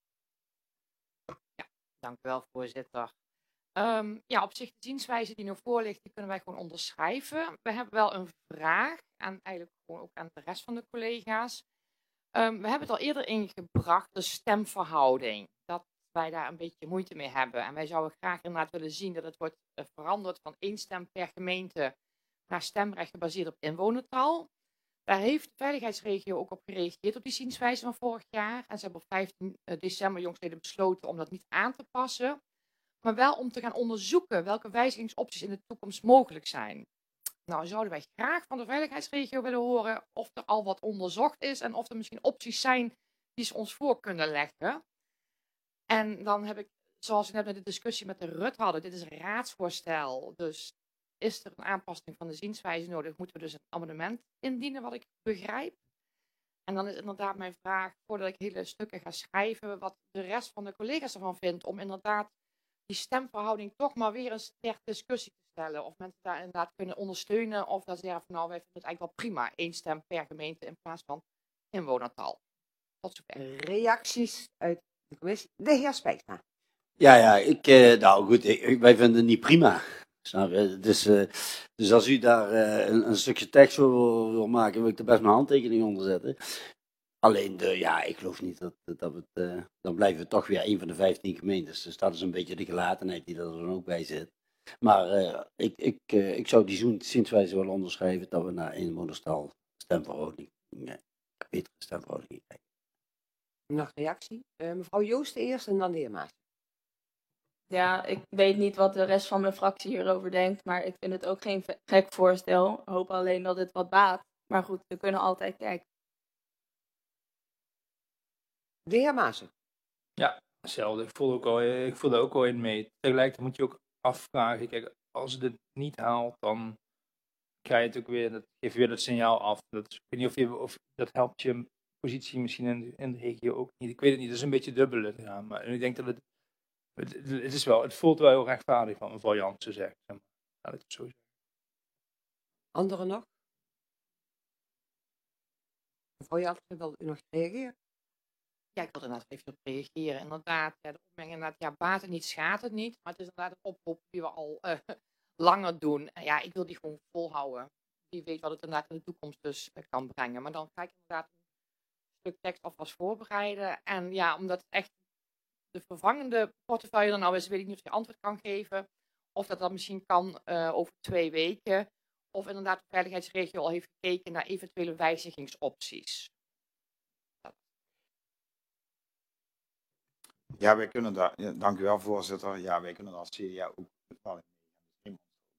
Ja, dank u wel, voorzitter. Um, ja, op zich de zienswijze die nu voor ligt, die kunnen wij gewoon onderschrijven. We hebben wel een vraag, en eigenlijk gewoon ook aan de rest van de collega's. Um, we hebben het al eerder ingebracht, de stemverhouding. Dat wij daar een beetje moeite mee hebben. En wij zouden graag inderdaad willen zien dat het wordt uh, veranderd van één stem per gemeente naar stemrecht gebaseerd op inwonertal. Daar heeft de veiligheidsregio ook op gereageerd op die zienswijze van vorig jaar. En ze hebben op vijftien december jongstleden besloten om dat niet aan te passen. Maar wel om te gaan onderzoeken welke wijzigingsopties in de toekomst mogelijk zijn. Nou, zouden wij graag van de veiligheidsregio willen horen of er al wat onderzocht is en of er misschien opties zijn die ze ons voor kunnen leggen. En dan heb ik, zoals we net met de discussie met de R U T hadden, dit is een raadsvoorstel. Dus is er een aanpassing van de zienswijze nodig, moeten we dus een amendement indienen, wat ik begrijp. En dan is inderdaad mijn vraag, voordat ik hele stukken ga schrijven, wat de rest van de collega's ervan vindt, om inderdaad die stemverhouding toch maar weer eens ter discussie te stellen. Of mensen daar inderdaad kunnen ondersteunen. Of dat ze zeggen van nou, wij vinden het eigenlijk wel prima. Eén stem per gemeente in plaats van inwonertal. Tot zover. Reacties uit de commissie. De heer Spijksma. Ja, ja, ik, eh, nou goed, ik, wij vinden het niet prima. Snap je? Dus, uh, dus als u daar uh, een, een stukje tekst voor wil, wil maken, wil ik er best mijn handtekening onder zetten. Alleen, de, ja, ik geloof niet dat, dat we het, uh, dan blijven we toch weer een van de vijftien gemeentes. Dus dat is een beetje de gelatenheid die er dan ook bij zit. Maar uh, ik, ik, uh, ik zou die zienswijze wel onderschrijven dat we naar inwonerstal stemverhouding, ja, betere stemverhouding krijgen. Nog reactie? Uh, mevrouw Joost eerst en dan de heer Maas. Ja, ik weet niet wat de rest van mijn fractie hierover denkt, maar ik vind het ook geen gek voorstel. Ik hoop alleen dat het wat baat. Maar goed, we kunnen altijd kijken. De heer Maassen. Ja, hetzelfde. Ik voel, ook al, ik voel er ook al in mee. Tegelijkertijd moet je ook afvragen. Kijk, als het het niet haalt, dan krijg je het ook weer, dat geeft weer dat signaal af. Dat is, ik weet niet of, je, of dat helpt je positie misschien in de, in de regio ook niet. Ik weet het niet, dat is een beetje dubbel. Ja, maar ik denk dat het Het, het, is wel, het voelt wel heel rechtvaardig van mevrouw Jansen zegt. Zeg maar. Laat ik het zo zeggen. Anderen nog? Mevrouw Jansen, wil u nog reageren? Ja, ik wil er inderdaad even op reageren. Inderdaad, ja, de opmerking inderdaad, ja, baat het niet, schaadt het niet. Maar het is inderdaad een oproep die we al uh, langer doen. En ja, ik wil die gewoon volhouden. Wie weet wat het inderdaad in de toekomst dus uh, kan brengen. Maar dan ga ik inderdaad een stuk tekst alvast voorbereiden. En ja, omdat het echt de vervangende portefeuille er nou is, weet ik niet of je antwoord kan geven. Of dat dat misschien kan uh, over twee weken. Of inderdaad de veiligheidsregio al heeft gekeken naar eventuele wijzigingsopties. Ja, wij kunnen daar, ja, dank u wel voorzitter. Ja, wij kunnen daar als C D A ook wel in.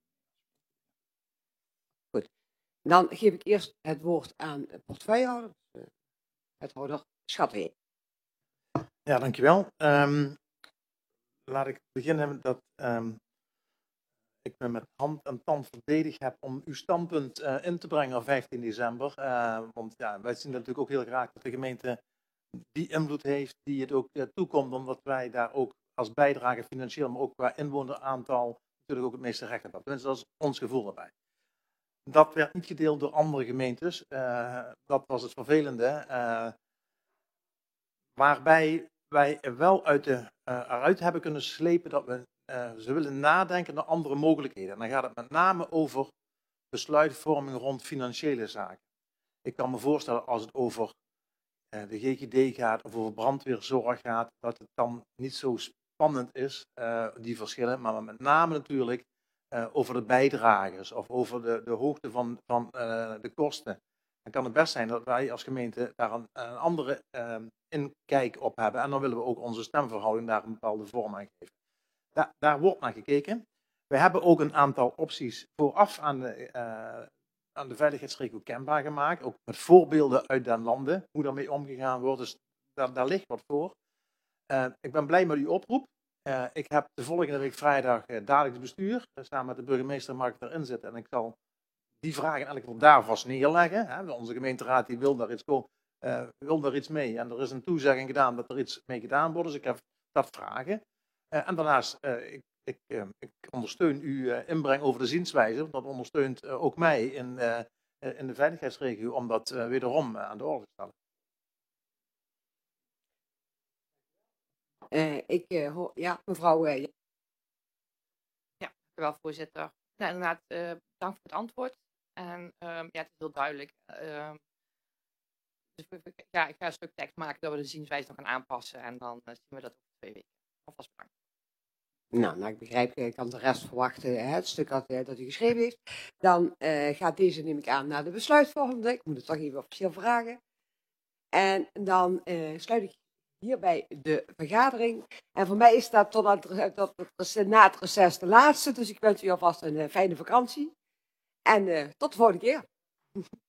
Goed. Dan geef ik eerst het woord aan de portefeuillehouder, wethouder Schatwee. Ja, dankjewel. Um, laat ik beginnen dat um, ik me met hand en tand verdedigd heb om uw standpunt uh, in te brengen op vijftien december. Uh, want ja, wij zien natuurlijk ook heel graag dat de gemeente die invloed heeft, die het ook uh, toekomt, omdat wij daar ook als bijdrage financieel, maar ook qua inwoneraantal natuurlijk ook het meeste recht hebben. Tenminste, dat is ons gevoel erbij. Dat werd niet gedeeld door andere gemeentes. Uh, dat was het vervelende. Uh, waarbij wij wel uit de, uh, eruit hebben kunnen slepen dat we uh, ze willen nadenken naar andere mogelijkheden. En dan gaat het met name over besluitvorming rond financiële zaken. Ik kan me voorstellen als het over uh, de G G D gaat of over brandweerzorg gaat, dat het dan niet zo spannend is, uh, die verschillen. Maar met name natuurlijk uh, over de bijdragers of over de, de hoogte van, van uh, de kosten. Dan kan het best zijn dat wij als gemeente daar een, een andere uh, inkijk op hebben. En dan willen we ook onze stemverhouding daar een bepaalde vorm aan geven. Da daar wordt naar gekeken. We hebben ook een aantal opties vooraf aan de, uh, aan de veiligheidsregio kenbaar gemaakt. Ook met voorbeelden uit den landen, hoe daarmee omgegaan wordt. Dus daar, daar ligt wat voor. Uh, ik ben blij met uw oproep. Uh, ik heb de volgende week vrijdag uh, dagelijks bestuur. Uh, samen met de burgemeester mag ik erin zitten. En ik zal die vragen in elk geval daar vast neerleggen. Hè. Onze gemeenteraad die wil daar iets komen. Uh, wil daar iets mee. En er is een toezegging gedaan dat er iets mee gedaan wordt. Dus ik heb dat vragen. Uh, en daarnaast, uh, ik, ik, uh, ik ondersteun uw uh, inbreng over de zienswijze. Want dat ondersteunt uh, ook mij in, uh, in de veiligheidsregio om dat uh, wederom uh, aan de orde te stellen. Uh, ik uh, hoor, ja, mevrouw. Uh, ja. Ja, dankjewel voorzitter. Nou, inderdaad, uh, dank voor het antwoord. En um, ja, het is heel duidelijk. Uh, dus ja, ik ga een stuk tekst maken dat we de zienswijze nog gaan aanpassen. En dan uh, zien we dat over twee weken. Alvast bedankt. Nou, nou, ik begrijp, ik kan de rest verwachten, hè, het stuk dat, dat u geschreven heeft. Dan uh, gaat deze, neem ik aan, naar de besluitvormende. Ik moet het toch even officieel vragen. En dan uh, sluit ik hierbij de vergadering. En voor mij is dat tot, aan, tot, tot na het reces de laatste. Dus ik wens u alvast een uh, fijne vakantie. En uh, tot de volgende keer.